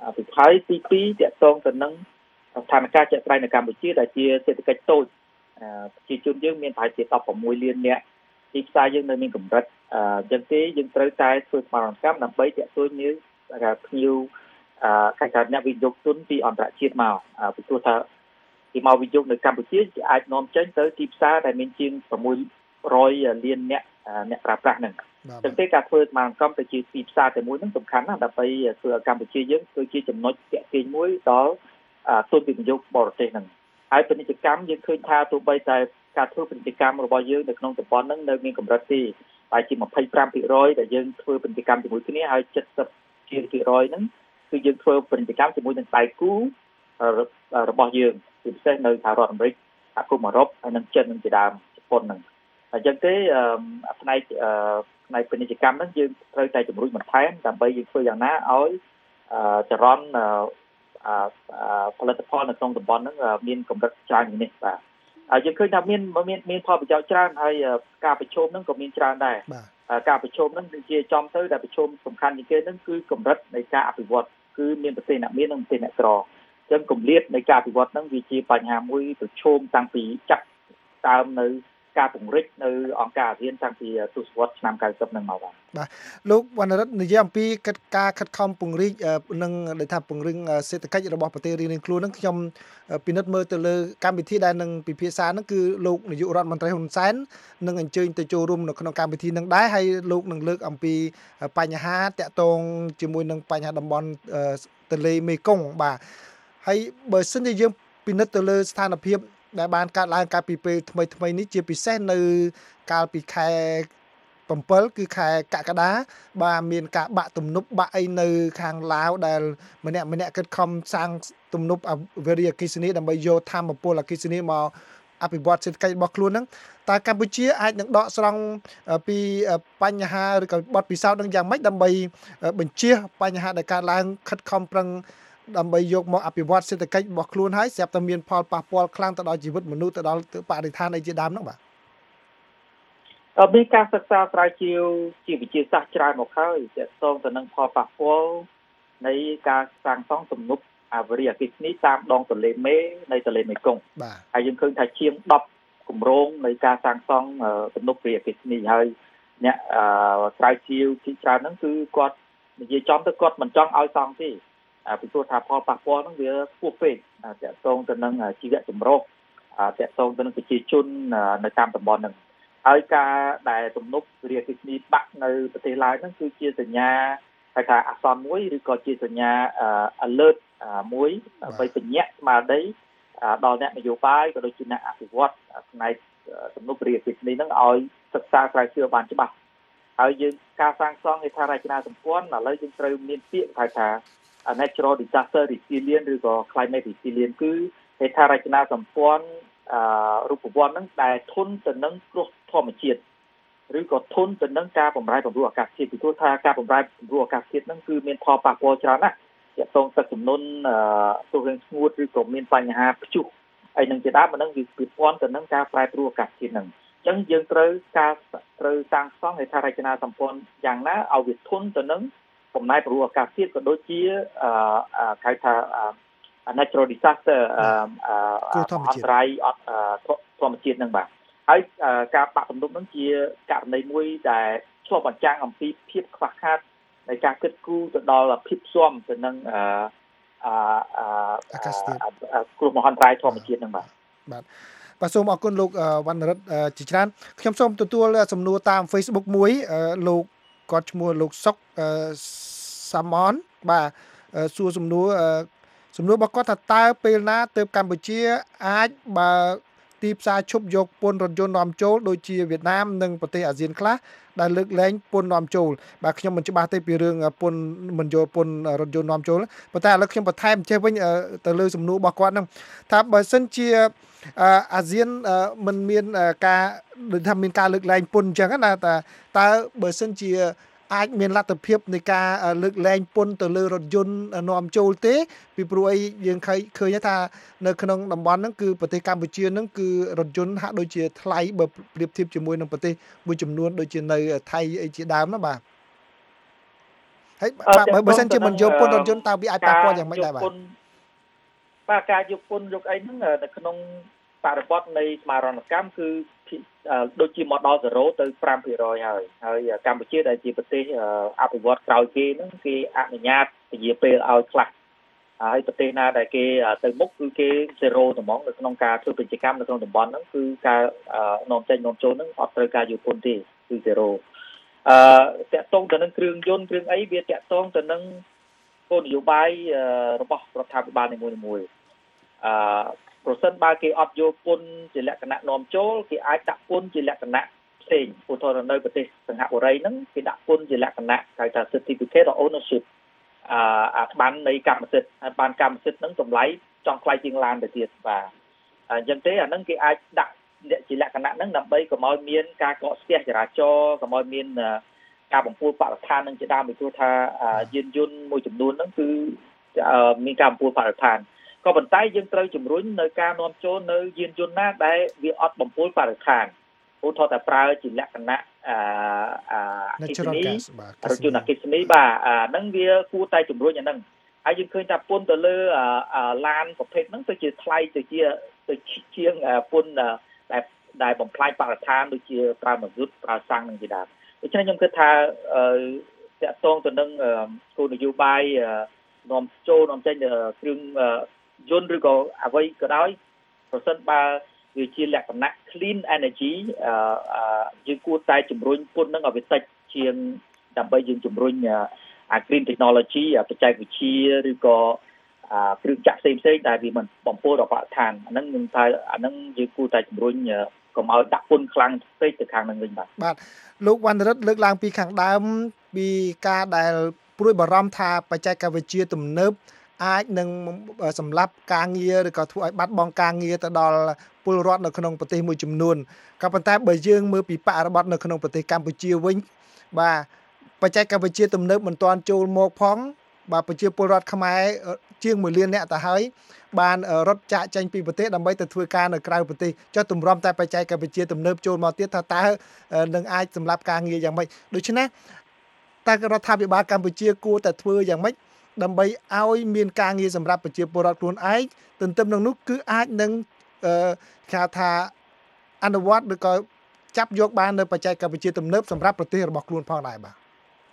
ពីហើយទីពីរតកតងទៅនឹងស្ថានភាពជាក់ស្ដែងនៅកម្ពុជាដែលជាសេដ្ឋកិច្ចតូចប្រជាជនយើងមានប្រហែលជាដប់ប្រាំមួយលាននាក់ទីផ្សារយើងនៅមានកម្រិតអញ្ចឹងទេយើងត្រូវតែធ្វើសកម្មភាពដើម្បីទាក់ទាញនឹងភ្ញៀវខាងការអ្នកវិនិយោគទុនពីអន្តរជាតិមកពីព្រោះថាពីមកវិនិយោគនៅកម្ពុជាអាចនាំចេញទៅទីផ្សារដែលមានជាងប្រាំមួយរយលានអ្នកអ្នកប្រើប្រាស់ហ្នឹងអញ្ចឹងទេការធ្វើសកម្មភាពទៅជាទីផ្សារតែមួយហ្នឹងសំខាន់ណាស់ដើម្បីធ្វើឲ្យកម្ពុជាយើងគឺជាចំណុចទាក់ទាញមួយដល់ទុនវិនិយោគបរទេសហ្នឹងហើយពាណិជ្ជកម្មយើងឃើញថាទោះបីតែការធ្វើពាណិជ្ជកម្មរបស់យើងនៅក្នុងតំបន់ហ្នឹងនៅមានកម្រិតទេតែជាម្ភៃប្រាំភាគរយដែលយើងធ្វើពាណិជ្ជកម្មជាមួយគ្នាហើយ 70% ភាគរយហ្នឹងគឺយើងធ្វើពាណិជ្ជកម្មជាមួយនឹងដៃគូរបស់យើងជាពិសេសនៅសហរដ្ឋអាមេរិកសហគមន៍អឺរ៉ុបហើយនិងចិននិងជាដើមជប៉ុនហ្នឹងអញ្ចឹងទេផ្នែកផ្នែកពាណិជ្ជកម្មហ្នឹងយើងត្រូវតែជំរុញបន្ថែមដើម្បីយើងធ្វើយ៉ាងណាឲ្យចរន្តផលិតផលនៅក្នុងតំបន់ហ្នឹងមានកម្រិតច្រើននេះបាទហើយយើងឃើញថាមានមានមានផលប្រយោជន៍ច្រើនហើយការប្រជុំហ្នឹងក៏មានច្រើនដែរការប្រជុំហ្នឹងគឺជាចំទៅដែលប្រជុំសំខាន់ជាងគេហ្នឹងគឺកម្រិតនៃការអភិវឌ្ឍគឺមានប្រទេសអ្នកមាននិងប្រទេសអ្នកក្រអញ្ចឹងគម្លាតនៃការអភិវឌ្ឍហ្នឹងវាជាបញ្ហាមួយប្រឈមតាំងពីចាក់ដើមនៅការពង្រីកនៅអង្គការអាស៊ានតាំងពីទសវត្សរ៍ឆ្នាំ九十ហ្នឹងមកបាទបាទលោកវណ្ណរិទ្ធនិយាយអំពីកិច្ចការខិតខំពង្រីកនិងដែលថាពង្រឹងសេដ្ឋកិច្ចរបស់ប្រទេសរៀងៗខ្លួនហ្នឹងខ្ញុំពិនិត្យមើលទៅលើកម្មវិធីដែលនឹងពិភាក្សាហ្នឹងគឺលោកនាយករដ្ឋមន្ត្រីហ៊ុនសែននឹងអញ្ជើញទៅចូលរួមនៅក្នុងកម្មវិធីហ្នឹងដែរហើយលោកនឹងលើកអំពីបញ្ហាតាក់ទងជាមួយនឹងបញ្ហាតំបន់ទន្លេមេគង្គបាទហើយបើសិនជាយើងពិនិត្យទៅលើស្ថានភាពដែលបានកើតឡើងកាលពីពេលថ្មីថ្មីនេះជាពិសេសនៅកាលពីខែ7គឺខែកក្កដាបាទមានការបាក់ទំនប់បាក់អីនៅខាងឡាវដែលម្នាក់ម្នាក់គិតខំសាងទំនប់វារីអគ្គិសនីដើម្បីយកធម្មពលអគ្គិសនីមកអភិវឌ្ឍសេដ្ឋកិច្ចរបស់ខ្លួនហ្នឹងតើកម្ពុជាអាចនឹងដកស្រង់ពីបញ្ហាឬក៏បទពិសោធន៍នឹងយ៉ាងម៉េចដើម្បីបញ្ជៀសបញ្ហាដែលកើតឡើងខិតខំប្រឹងដើម្បីយកមកអភិវឌ្ឍសេដ្ឋកិច្ចរបស់ខ្លួនហើយស្រាប់តែមានផលប៉ះពាល់ខ្លាំងទៅដល់ជីវិតមនុស្សទៅដល់បរិស្ថានអីជាដើមហ្នឹងបាទអឺមានការសិក្សាស្រាវជ្រាវជាវិទ្យាសាស្ត្រច្រើនមកហើយទាក់ទងទៅនឹងផលប៉ះពាល់នៃការសាងសង់ទំនប់អាវរីអគ្គិសនីតាមដងទន្លេមេនៃទន្លេមេគង្គបាទហើយយើងឃើញថាជាងដប់គម្រោងនៃការសាងសង់ទំនប់វារីអគ្គិសនីហើយអ្នកស្រាវជ្រាវជាច្រើនហ្នឹងគឺគាត់និយាយចំទៅគាត់មិនចង់ឲ្យសង់ទេពីព្រោះថាផលប៉ះពាល់ហ្នឹងវាខ្ពស់ពេកតាក់ទងទៅនឹងជីវៈចម្រុះតាក់ទងទៅនឹងប្រជាជននៅតាមតំបន់ហ្នឹងហើយការដែលទំនប់វារីអគ្គិសនីបាក់នៅប្រទេសឡាវហ្នឹងគឺជាសញ្ញាហៅថាអាសន្នមួយឬក៏ជាសញ្ញា alert មួយដើម្បីបញ្ញាក់ស្មារតីដល់អ្នកនយោបាយក៏ដូចជាអ្នកអភិវឌ្ឍផ្នែកទំនប់វារីអគ្គិសនីហ្នឹងឲ្យសិក្សាស្រាវជ្រាវបានច្បាស់ហើយយើងការសាងសង់ហេដ្ឋារចនាសម្ព័ន្ធឥឡូវយើងត្រូវមានពាក្យហៅថា natural disaster resilience ឬក៏ climate resilience គឺហេដ្ឋារចនាសម្ព័ន្ធរូបវន្តហ្នឹងដែលធន់ទៅនឹងគ្រោះធម្មជាតិឬក៏ធន់ទៅនឹងការបំរែបំរួលអាកាសធាតុពីព្រោះថាការបំរែបំរួលអាកាសធាតុហ្នឹងគឺមានផលប៉ះពាល់ច្រើនណាស់ទាក់ទងទឹកជំនន់ទោះរាំងស្ងួតឬក៏មានបញ្ហាព្យុះហើយនឹងជាដើមហ្នឹងវាពាក់ព័ន្ធទៅនឹងការប្រែប្រួលអាកាសធាតុហ្នឹងអញ្ចឹងយើងត្រូវការត្រូវសាងសង់ហេដ្ឋារចនាសម្ព័ន្ធយ៉ាងណាឲ្យវាធន់ទៅនឹងបំណែប្ររួលអាកាសធាតុក៏ដូចជាអឺហៅថា natural disaster គ្រោះធម្មជាតិអន្តរាយធម្មជាតិហ្នឹងបាទហើយការបាក់ទំនប់ហ្នឹងជាករណីមួយដែលឆ្លុះបញ្ចាំងអំពីភាពខ្វះខាតនៃការគិតគូរទៅដល់ភាពស៊ាំទៅនឹងអឺអាកាសធាតុគ្រោះមហន្តរាយធម្មជាតិហ្នឹងបាទបាទបាទសូមអរគុណលោកវណ្ណរិទ្ធជាច្រើនខ្ញុំសូមទទួលសំណួរតាម Facebook មួយលោកគាត់ឈ្មោះលោកសុកសាម៉នបាទសួរសំណួរសំណួររបស់គាត់ថាតើពេលណាទើបកម្ពុជាអាចបើទីផ្សារឈប់យកពន្ធរថយន្តនាំចូលដូចជាវៀតណាមនិងប្រទេសអាស៊ានខ្លះដែលលើកលែងពន្ធនាំចូលបាទខ្ញុំមិនច្បាស់ទេពីរឿងពន្ធមិនយកពន្ធរថយន្តនាំចូលប៉ុន្តែឥឡូវខ្ញុំបន្ថែមចេះវិញទៅលើសំណួររបស់គាត់ហ្នឹងថាបើសិនជាអាស៊ានមិនមានការដូចថាមានការលើកលែងពន្ធអញ្ចឹងណាតើតើបើសិនជាអាចមានលទ្ធភាពនៃការលើកលែងពន្ធទៅលើរថយន្តនាំចូលទេពីព្រោះអីយើងឃើញឃើញថានៅក្នុងតំបន់ហ្នឹងគឺប្រទេសកម្ពុជាហ្នឹងគឺរថយន្តហាក់ដូចជាថ្លៃបើប្រៀបធៀបជាមួយនឹងប្រទេសមួយចំនួនដូចជានៅថៃអីជាដើមណាបាទហើយបើបើសិនជាមិនយកពន្ធរថយន្តតើវាអាចប៉ះពាល់យ៉ាងម៉េចដែរបាទបាទការយកពន្ធយកអីហ្នឹងនៅក្នុងបរិបទនៃស្មារតីកម្មគឺដូចជាមកដល់zeroទៅfive percent ហើយហើយកម្ពុជាដែលជាប្រទេសអភិវឌ្ឍក្រោយគេហ្នឹងគេអនុញ្ញាតពជាពេលឲ្យខ្លះហើយប្រទេសណាដែលគេទៅមុខគឺគេzeroត្មងនៅក្នុងការធ្វើពាណិជ្ជកម្មនៅក្នុងតំបន់ហ្នឹងគឺការនាំចេញនាំចូលហ្នឹងអត់ត្រូវការយកពន្ធទេគឺ zero អឺតាក់ទងទៅនឹងគ្រឿងយន្តគ្រឿងអីវាតាក់ទងទៅនឹងគោលនយោបាយរបស់រដ្ឋាភិបាលនីមួយៗអឺប្រសិនបើគេអត់យកពន្ធជាលក្ខណៈនាំចូលគេអាចដាក់ពន្ធជាលក្ខណៈផ្សេងឧទាហរណ៍នៅប្រទេសសិង្ហបុរីហ្នឹងគេដាក់ពន្ធជាលក្ខណៈហៅថា certificate of ownership អឺអាបាននៃកម្មសិទ្ធិហើយបានកម្មសិទ្ធិហ្នឹងតម្លៃចង់ខ្លាយជាងឡានទៅទៀតបាទអញ្ចឹងទេអាហ្នឹងគេអាចដាក់ជាលក្ខណៈហ្នឹងដើម្បីកុំឲ្យមានការកកស្ទះចរាចរណ៍កុំឲ្យមានការបំពុលបរិស្ថាននឹងជាដើមពីព្រោះថាយានយន្តមួយចំនួនហ្នឹងគឺមានការបំពុលបរិស្ថានក៏ប៉ុន្តែយើងត្រូវជំរុញនៅការនាំចូលនៅយានយន្តណាដែលវាអត់បំពុលបរិស្ថានឧទាហរណ៍តែប្រើជាលក្ខណៈអឺអឺគិសនីរថយន្តអគ្គិសនីបាទអាហ្នឹងវាគួរតែជំរុញអាហ្នឹងហើយយើងឃើញថាពន្ធទៅលើឡានប្រភេទហ្នឹងទៅជាថ្លៃទៅជាទៅជាងពន្ធដែលដែលបំផ្លាញបរិស្ថានដូចជាប្រើម៉ាស៊ូតប្រើសាំងនឹងជាដើមដូច្នេះខ្ញុំគិតថាតាក់ទងទៅនឹងគោលនយោបាយនាំចូលនាំចេញគ្រឿងយន្តឬក៏អ្វីក៏ដោយប្រសិនបើវាជាលក្ខណៈ clean energy យើងគួរតែជំរុញពន្ធនឹងឲ្យវាតិចជាងដើម្បីយើងជំរុញអា green technology បច្ចេកវិទ្យាឬក៏គ្រឿងចាក់ផ្សេងផ្សេងដែលវាមិនបំពុលដល់បរិស្ថានអាហ្នឹងខ្ញុំថាអាហ្នឹងយើងគួរតែជំរុញកុំឲ្យដាក់ពន្ធខ្លាំងពេកទៅខាងហ្នឹងវិញបាទបាទលោកវណ្ណរិទ្ធលើកឡើងពីខាងដើមពីការដែលព្រួយបារម្ភថាបច្ចេកវិទ្យាទំនើបអាចនឹងសម្លាប់ការងារឬក៏ធ្វើឲ្យបាត់បង់ការងារទៅដល់ពលរដ្ឋនៅក្នុងប្រទេសមួយចំនួនក៏ប៉ុន្តែបើយើងមើលពីបរិបទនៅក្នុងប្រទេសកម្ពុជាវិញបាទបច្ចេកវិទ្យាទំនើបមិនទាន់ចូលមកផងបាទប្រជាពលរដ្ឋខ្មែរជាងមួយលានអ្នកទៅហើយបានរត់ចាកចេញពីប្រទេសដើម្បីទៅធ្វើការនៅក្រៅប្រទេសចុះទម្រាំតែបច្ចេកវិទ្យាទំនើបចូលមកទៀតថាតើនឹងអាចសម្លាប់ការងារយ៉ាងម៉េចដូច្នេះតើរដ្ឋាភិបាលកម្ពុជាគួរតែធ្វើយ៉ាងម៉េចដើម្បីឲ្យមានការងារសម្រាប់ប្រជាពលរដ្ឋខ្លួនឯងទន្ទឹមនឹងនោះគឺអាចនឹងគេថាអនុវត្តឬក៏ចាប់យកបាននៅបច្ចេកវិទ្យាទំនើបសម្រាប់ប្រទេសរបស់ខ្លួនផងដែរបាទ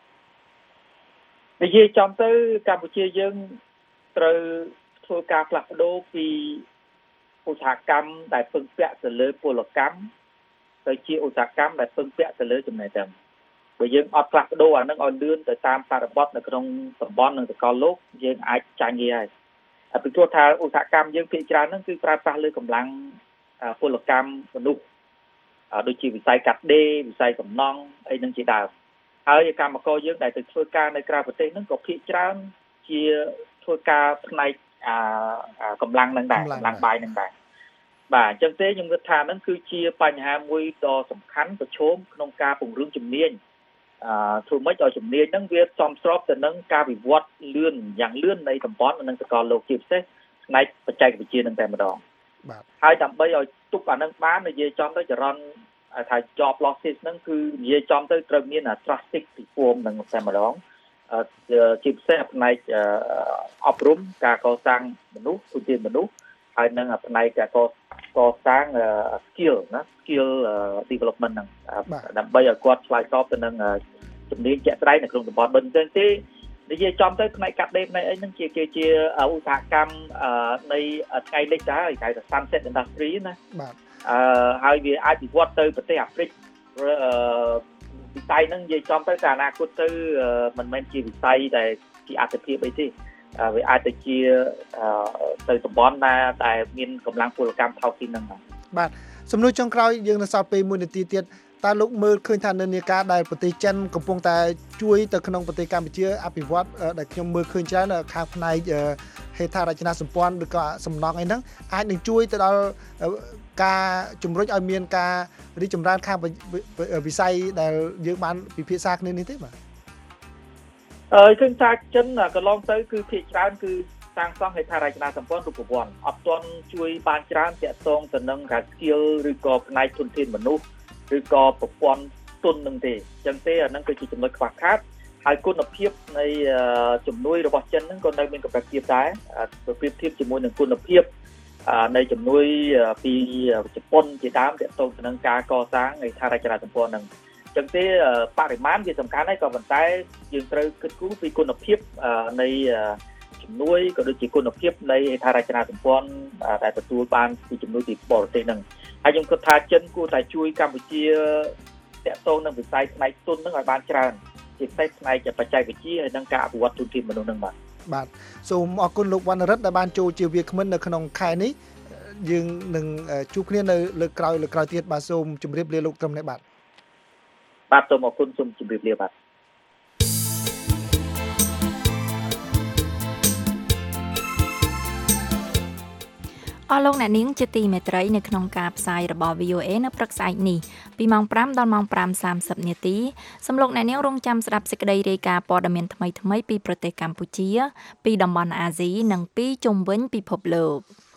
និយាយចំទៅកម្ពុជាយើងត្រូវធ្វើការផ្លាស់ប្ដូរពីឧស្សាហកម្មដែលពឹងពាក់ទៅលើពលកម្មទៅជាឧស្សាហកម្មដែលពឹងពាក់ទៅលើចំណេះដឹងបើយើងអត់ផ្លាស់ប្ដូរអានឹងឲ្យលឿនទៅតាមបរិបទនៅក្នុងតំបន់និងសកលលោកយើងអាចចាញ់វាហើយពីព្រោះថាឧស្សាហកម្មយើងភាគច្រើនហ្នឹងគឺប្រើប្រាស់លើកម្លាំងពលកម្មមនុស្សដូចជាវិស័យកាត់ដេរវិស័យកំណង់អីហ្នឹងជាដើមហើយកម្មករយើងដែលទៅធ្វើការនៅក្រៅប្រទេសហ្នឹងក៏ភាគច្រើនជាធ្វើការផ្នែកកម្លាំងហ្នឹងដែរកម្លាំងបាយហ្នឹងដែរបាទអញ្ចឹងទេខ្ញុំគិតថាហ្នឹងគឺជាបញ្ហាមួយដ៏សំខាន់ប្រឈមក្នុងការពង្រឹងជំនាញអឺធ្វើម៉េចឲ្យជំនាញហ្នឹងវាសមស្របទៅនឹងការវិវត្តលឿនយ៉ាងលឿននៃតំបន់និងសកលលោកជាពិសេសផ្នែកបច្ចេកវិទ្យាហ្នឹងតែម្ដងបាទហើយដើម្បីឲ្យទប់អាហ្នឹងបាននិយាយចំទៅចរន្តថា job losses ហ្នឹងគឺនិយាយចំទៅត្រូវមាន drastic reform ហ្នឹងតែម្ដងជាពិសេសផ្នែកអប់រំការកសាងមនុស្សឧទាហរណ៍មនុស្សហើយនឹងផ្នែកការកសាង skill ណា skill development ហ្នឹងដើម្បីឲ្យគាត់ឆ្លើយតបទៅនឹងជំនាញជាក់ស្ដែងនៅក្នុងតំបន់បិទអញ្ចឹងទេនិយាយចំទៅផ្នែកកាត់ដេរផ្នែកអីហ្នឹងជាជាជាឧស្សាហកម្មនៃថ្ងៃលិចដែរគេហៅថា sunset industry ណាបាទអឺហើយវាអាចវិវត្តទៅប្រទេសអាហ្វ្រិកវិស័យហ្នឹងនិយាយចំទៅតែអនាគតទៅមិនមែនជាវិស័យដែលជាអត្ថប្រយោជន៍អីទេវាអាចទៅជាទៅតំបន់ណាដែលមានកម្លាំងពលកម្មថោកជាងហ្នឹងបាទសំណួរចុងក្រោយយើងនៅសល់ពេលមួយនាទីទៀតតើលោកមើលឃើញថានិន្នាការដែលប្រទេសចិនកំពុងតែជួយទៅក្នុងប្រទេសកម្ពុជាអភិវឌ្ឍដែលខ្ញុំមើលឃើញច្រើននៅខាងផ្នែកហេដ្ឋារចនាសម្ព័ន្ធឬក៏សំណង់អីហ្នឹងអាចនឹងជួយទៅដល់ការជំរុញឲ្យមានការរីកចម្រើនខាងវិស័យដែលយើងបានពិភាក្សាគ្នានេះទេបាទអឺឃើញថាចិនកន្លងទៅគឺភាគច្រើនគឺសាងសង់ហេដ្ឋារចនាសម្ព័ន្ធរូបវ័ន្តអត់ទាន់ជួយបានច្រើនទាក់ទងទៅនឹងការ skill ឬក៏ផ្នែកធនធានមនុស្សឬក៏ប្រព័ន្ធទុននឹងទេអញ្ចឹងទេអាហ្នឹងគឺជាចំណុចខ្វះខាតហើយគុណភាពនៃជំនួយរបស់ចិនហ្នឹងក៏នៅមានកម្រិតទាបដែរបើប្រៀបធៀបជាមួយនឹងគុណភាពនៃជំនួយពីជប៉ុនជាដើមទាក់ទងទៅនឹងការកសាងហេដ្ឋារចនាសម្ព័ន្ធហ្នឹងអញ្ចឹងទេបរិមាណវាសំខាន់ហើយក៏ប៉ុន្តែយើងត្រូវគិតគូរពីគុណភាពនៃជំនួយក៏ដូចជាគុណភាពនៃហេដ្ឋារចនាសម្ព័ន្ធដែលទទួលបានពីជំនួយពីបរទេសហ្នឹងហើយខ្ញុំគិតថាចិនគួរតែជួយកម្ពុជាទាក់ទងនឹងវិស័យផ្នែកទុនហ្នឹងឲ្យបានច្រើនជាពិសេសផ្នែកបច្ចេកវិទ្យាហើយនិងការអភិវឌ្ឍធនធានមនុស្សហ្នឹងបាទបាទសូមអរគុណលោកវណ្ណរិទ្ធដែលបានចូលជាវាគ្មិននៅក្នុងខែនេះយើងនឹងជួបគ្នានៅលើកក្រោយលើកក្រោយទៀតបាទសូមជម្រាបលាលោកត្រឹមនេះបាទបាទសូមអរគុណសូមជម្រាបលាបាទអស់លោកអ្នកនាងជាទីមេត្រីនៅក្នុងការផ្សាយរបស់ វី អូ អេ នៅព្រឹកស្អែកនេះពីម៉ោងប្រាំដល់ម៉ោងប្រាំសាមសិបនាទីសូមលោកអ្នកនាងរងចាំស្ដាប់សេចក្តីរាយការណ៍ព័ត៌មានថ្មីៗពីប្រទេសកម្ពុជាពីតំបន់អាស៊ីនិងពីជុំវិញពិភពលោក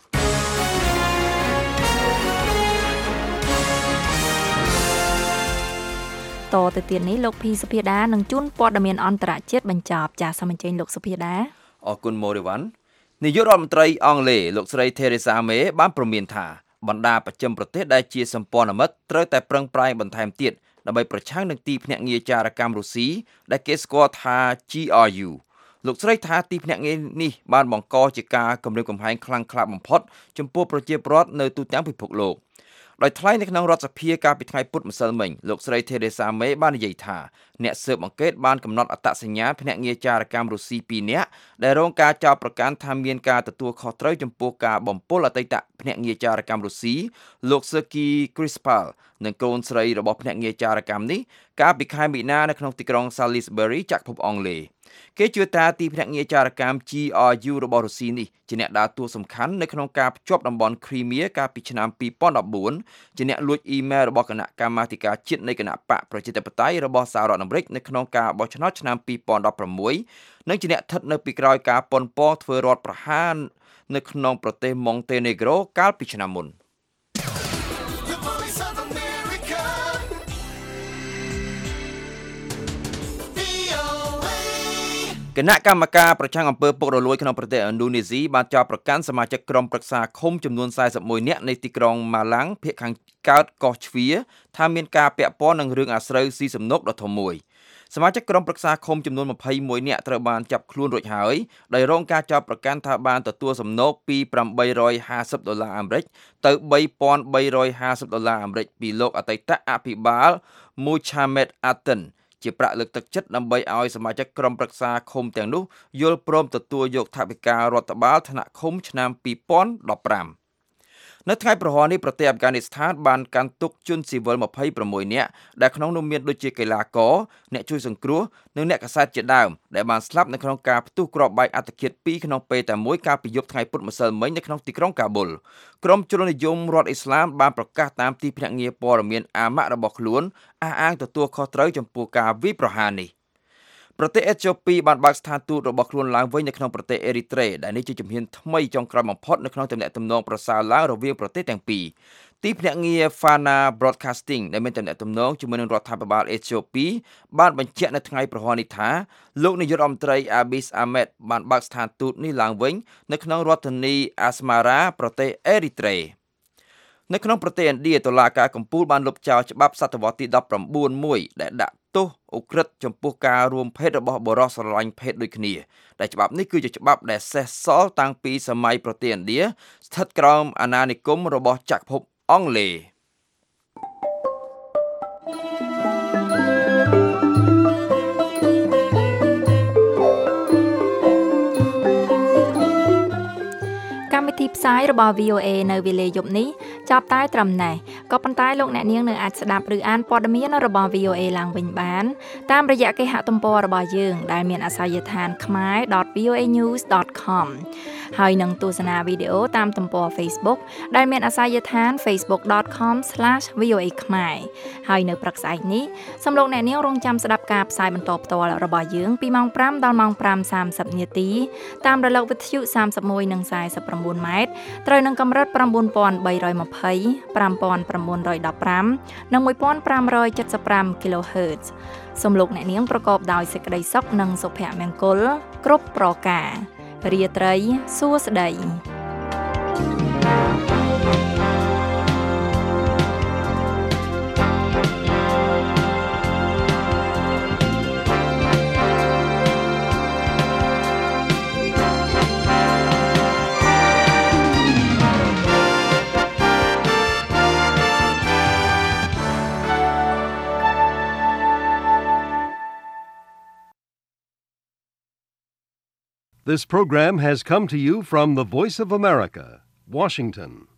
តទៅទៀតនេះលោកភីសុភាដានឹងជូនព័ត៌មានអន្តរជាតិបញ្ចប់ចាសសូមអញ្ជើញលោកសុភាដាអរគុណម៉ូរីវ៉ាន់នាយករដ្ឋមន្ត្រីអង់គ្លេសលោកស្រី Theresa May បានព្រមានថាបណ្ដាប្រចាំប្រទេសដែលជាសម្ព័ន្ធមិត្តត្រូវតែប្រឹងប្រែងបន្ថែមទៀតដើម្បីប្រឆាំងនឹងទីភ្នាក់ងារចារកម្មរុស្ស៊ីដែលគេស្គាល់ថា G R U លោកស្រីថាទីភ្នាក់ងារនេះបានបង្កជាការគំរាមកំហែងខ្លាំងក្លាបំផុតចំពោះប្រជាពលរដ្ឋនៅទូទាំងពិភពលោកដោយថ្លែងនៅក្នុងរដ្ឋសភាកាលពីថ្ងៃពុធម្សិលមិញលោកស្រី Theresa May បាននិយាយថាអ្នកស៊ើបអង្កេតបានកំណត់អត្តសញ្ញាណភ្នាក់ងារចារកម្មរុស្ស៊ីពីរនាក់ដែលរងការចោទប្រកាន់ថាមានការទទួលខុសត្រូវចំពោះការបំពុលអតីតភ្នាក់ងារចារកម្មរុស្ស៊ីលោក Sergei Skripal និងកូនស្រីរបស់ភ្នាក់ងារចារកម្មនេះកាលពីខែមីនានៅក្នុងទីក្រុង Salisbury ចក្រភពអង់គ្លេសគេជឿថាទីភ្នាក់ងារចារកម្ម G R U របស់រុស្ស៊ីនេះជាអ្នកដើរតួសំខាន់នៅក្នុងការភ្ជាប់តំបន់ Crimea កាលពីឆ្នាំពីរពាន់ដប់បួនជាអ្នកលួចអ៊ីមែលរបស់គណៈកម្មាធិការជាតិនៃគណៈបកប្រជាធិបតេយ្យរបស់សហរដ្ឋអាមេរិកនៅក្នុងការបោះឆ្នោតឆ្នាំពីរពាន់ដប់ប្រាំមួយនិងជាអ្នកស្ថិតនៅពីក្រោយការប៉ុនប៉ងធ្វើរដ្ឋប្រហារនៅក្នុងប្រទេស Montenegro កាលពីឆ្នាំមុនគណៈកម្មការប្រឆាំងអំពើពុករលួយក្នុងប្រទេសឥណ្ឌូនេស៊ីបានចោទប្រកាន់សមាជិកក្រុមប្រឹក្សាឃុំចំនួនសែសិបមួយនាក់នៃទីក្រុងម៉ាឡាំងភាគខាងកើតកោះជ្វាថាមានការពាក់ព័ន្ធនឹងរឿងអាស្រូវស៊ីសំណុកដ៏ធំមួយសមាជិកក្រុមប្រឹក្សាឃុំចំនួនម្ភៃមួយនាក់ត្រូវបានចាប់ខ្លួនរួចហើយដោយរងការចោទប្រកាន់ថាបានទទួលសំណូកពីប្រាំបីរយហាសិបដុល្លារអាមេរិកទៅបីពាន់បីរយហាសិបដុល្លារអាមេរិកពីលោកអតីតអភិបាល Mohamed Atenជាប្រាក់លើកទឹកចិត្តដើម្បីឲ្យសមាជិកក្រុមប្រឹក្សាឃុំទាំងនោះយល់ព្រមទទួលយកថវិការដ្ឋបាលថ្នាក់ឃុំឆ្នាំពីរពាន់ដប់ប្រាំនៅថ្ងៃប្រហ័សនេះប្រទេសអាហ្វហ្គានីស្ថានបានកាន់ទុកជនស៊ីវិលម្ភៃប្រាំមួយនាក់ដែលក្នុងនោះមានដូចជាកីឡាករអ្នកជួយសង្គ្រោះនិងអ្នកកាសែតជាដើមដែលបានស្លាប់នៅក្នុងការផ្ទុះគ្រាប់បែកអត្តឃាតពីរក្នុងពេលតែមួយកាលពីយប់ថ្ងៃពុធម្សិលមិញនៅក្នុងទីក្រុងកាប៊ុលក្រុមជននិយមរដ្ឋអ៊ីស្លាមបានប្រកាសតាមទីភ្នាក់ងារព័ត៌មានអាម៉ាក់របស់ខ្លួនអះអាងទទួលខុសត្រូវចំពោះការវាយប្រហារនេះប្រទេសអេត្យូពីបានបើកស្ថានទូតរបស់ខ្លួនឡើងវិញនៅក្នុងប្រទេសអេរីត្រេដែលនេះជាជំហានថ្មីចុងក្រោយបំផុតនៅក្នុងទំនាក់ទំនងប្រសើរឡើងរវាងប្រទេសទាំងពីរទីភ្នាក់ងារ Fana Broadcasting ដែលមានទំនាក់ទំនងជាមួយនឹងរដ្ឋាភិបាលអេត្យូពីបានបញ្ជាក់នៅថ្ងៃប្រហ័សនេះថាលោកនាយករដ្ឋមន្ត្រី Abiy Ahmed បានបើកស្ថានទូតនេះឡើងវិញនៅក្នុងរដ្ឋធានី Asmara ប្រទេសអេរីត្រេនៅក្នុងប្រទេសឥណ្ឌាតុលាការកំពូលបានលុបចោលច្បាប់សតវត្សទីដប់ប្រាំបួនមួយដែលដាក់ទោសឧក្រិដ្ឋចំពោះការរួមភេទរបស់បុរសស្រឡាញ់ភេទដូចគ្នាដែលច្បាប់នេះគឺជាច្បាប់ដែលសេសសល់តាំងពីសម័យប្រទេសឥណ្ឌាស្ថិតក្រោមអាណានិគមរបស់ចក្រភពអង់គ្លេសកម្មវិធីផ្សាយរបស់ វី អូ អេ នៅវេលាយប់នេះចាប់តែត្រឹមណេះក៏ប៉ុន្តែលោកអ្នកនាងនៅអាចស្ដាប់ឬអានព័ត៌មានរបស់ វី អូ អេ ឡើងវិញបានតាមរយៈគេហទំព័ររបស់យើងដែលមានអាសយដ្ឋាន khmae.voanews.com ហើយនឹងទស្សនាវីដេអូតាមទំព័រ Facebook ដែលមានអាសយដ្ឋាន facebook dot com slash v o a ខ្មែរហើយនៅព្រឹកស្អែកនេះសូមលោកអ្នកនាងរងចាំស្ដាប់ការផ្សាយបន្តផ្ទាល់របស់យើងពីម៉ោងប្រាំដល់ម៉ោងប្រាំសាមសិបនាទីតាមរលកវិទ្យុសាមសិបមួយនិងសាយសិបប្រាំបួនម៉ែត្រត្រូវនឹងកម្រិត៩បី២០ ៥៩១៥ និងមួយពាន់ប្រាំរយចិតសិបប្រាំ kilohertz សូមលោកអ្នកនាងប្រកបដោយសេចក្តីសុខនិងសុភមង្គលគ្រប់ប្រការរាត្រីសួស្តី This program has come to you from the Voice of America, Washington.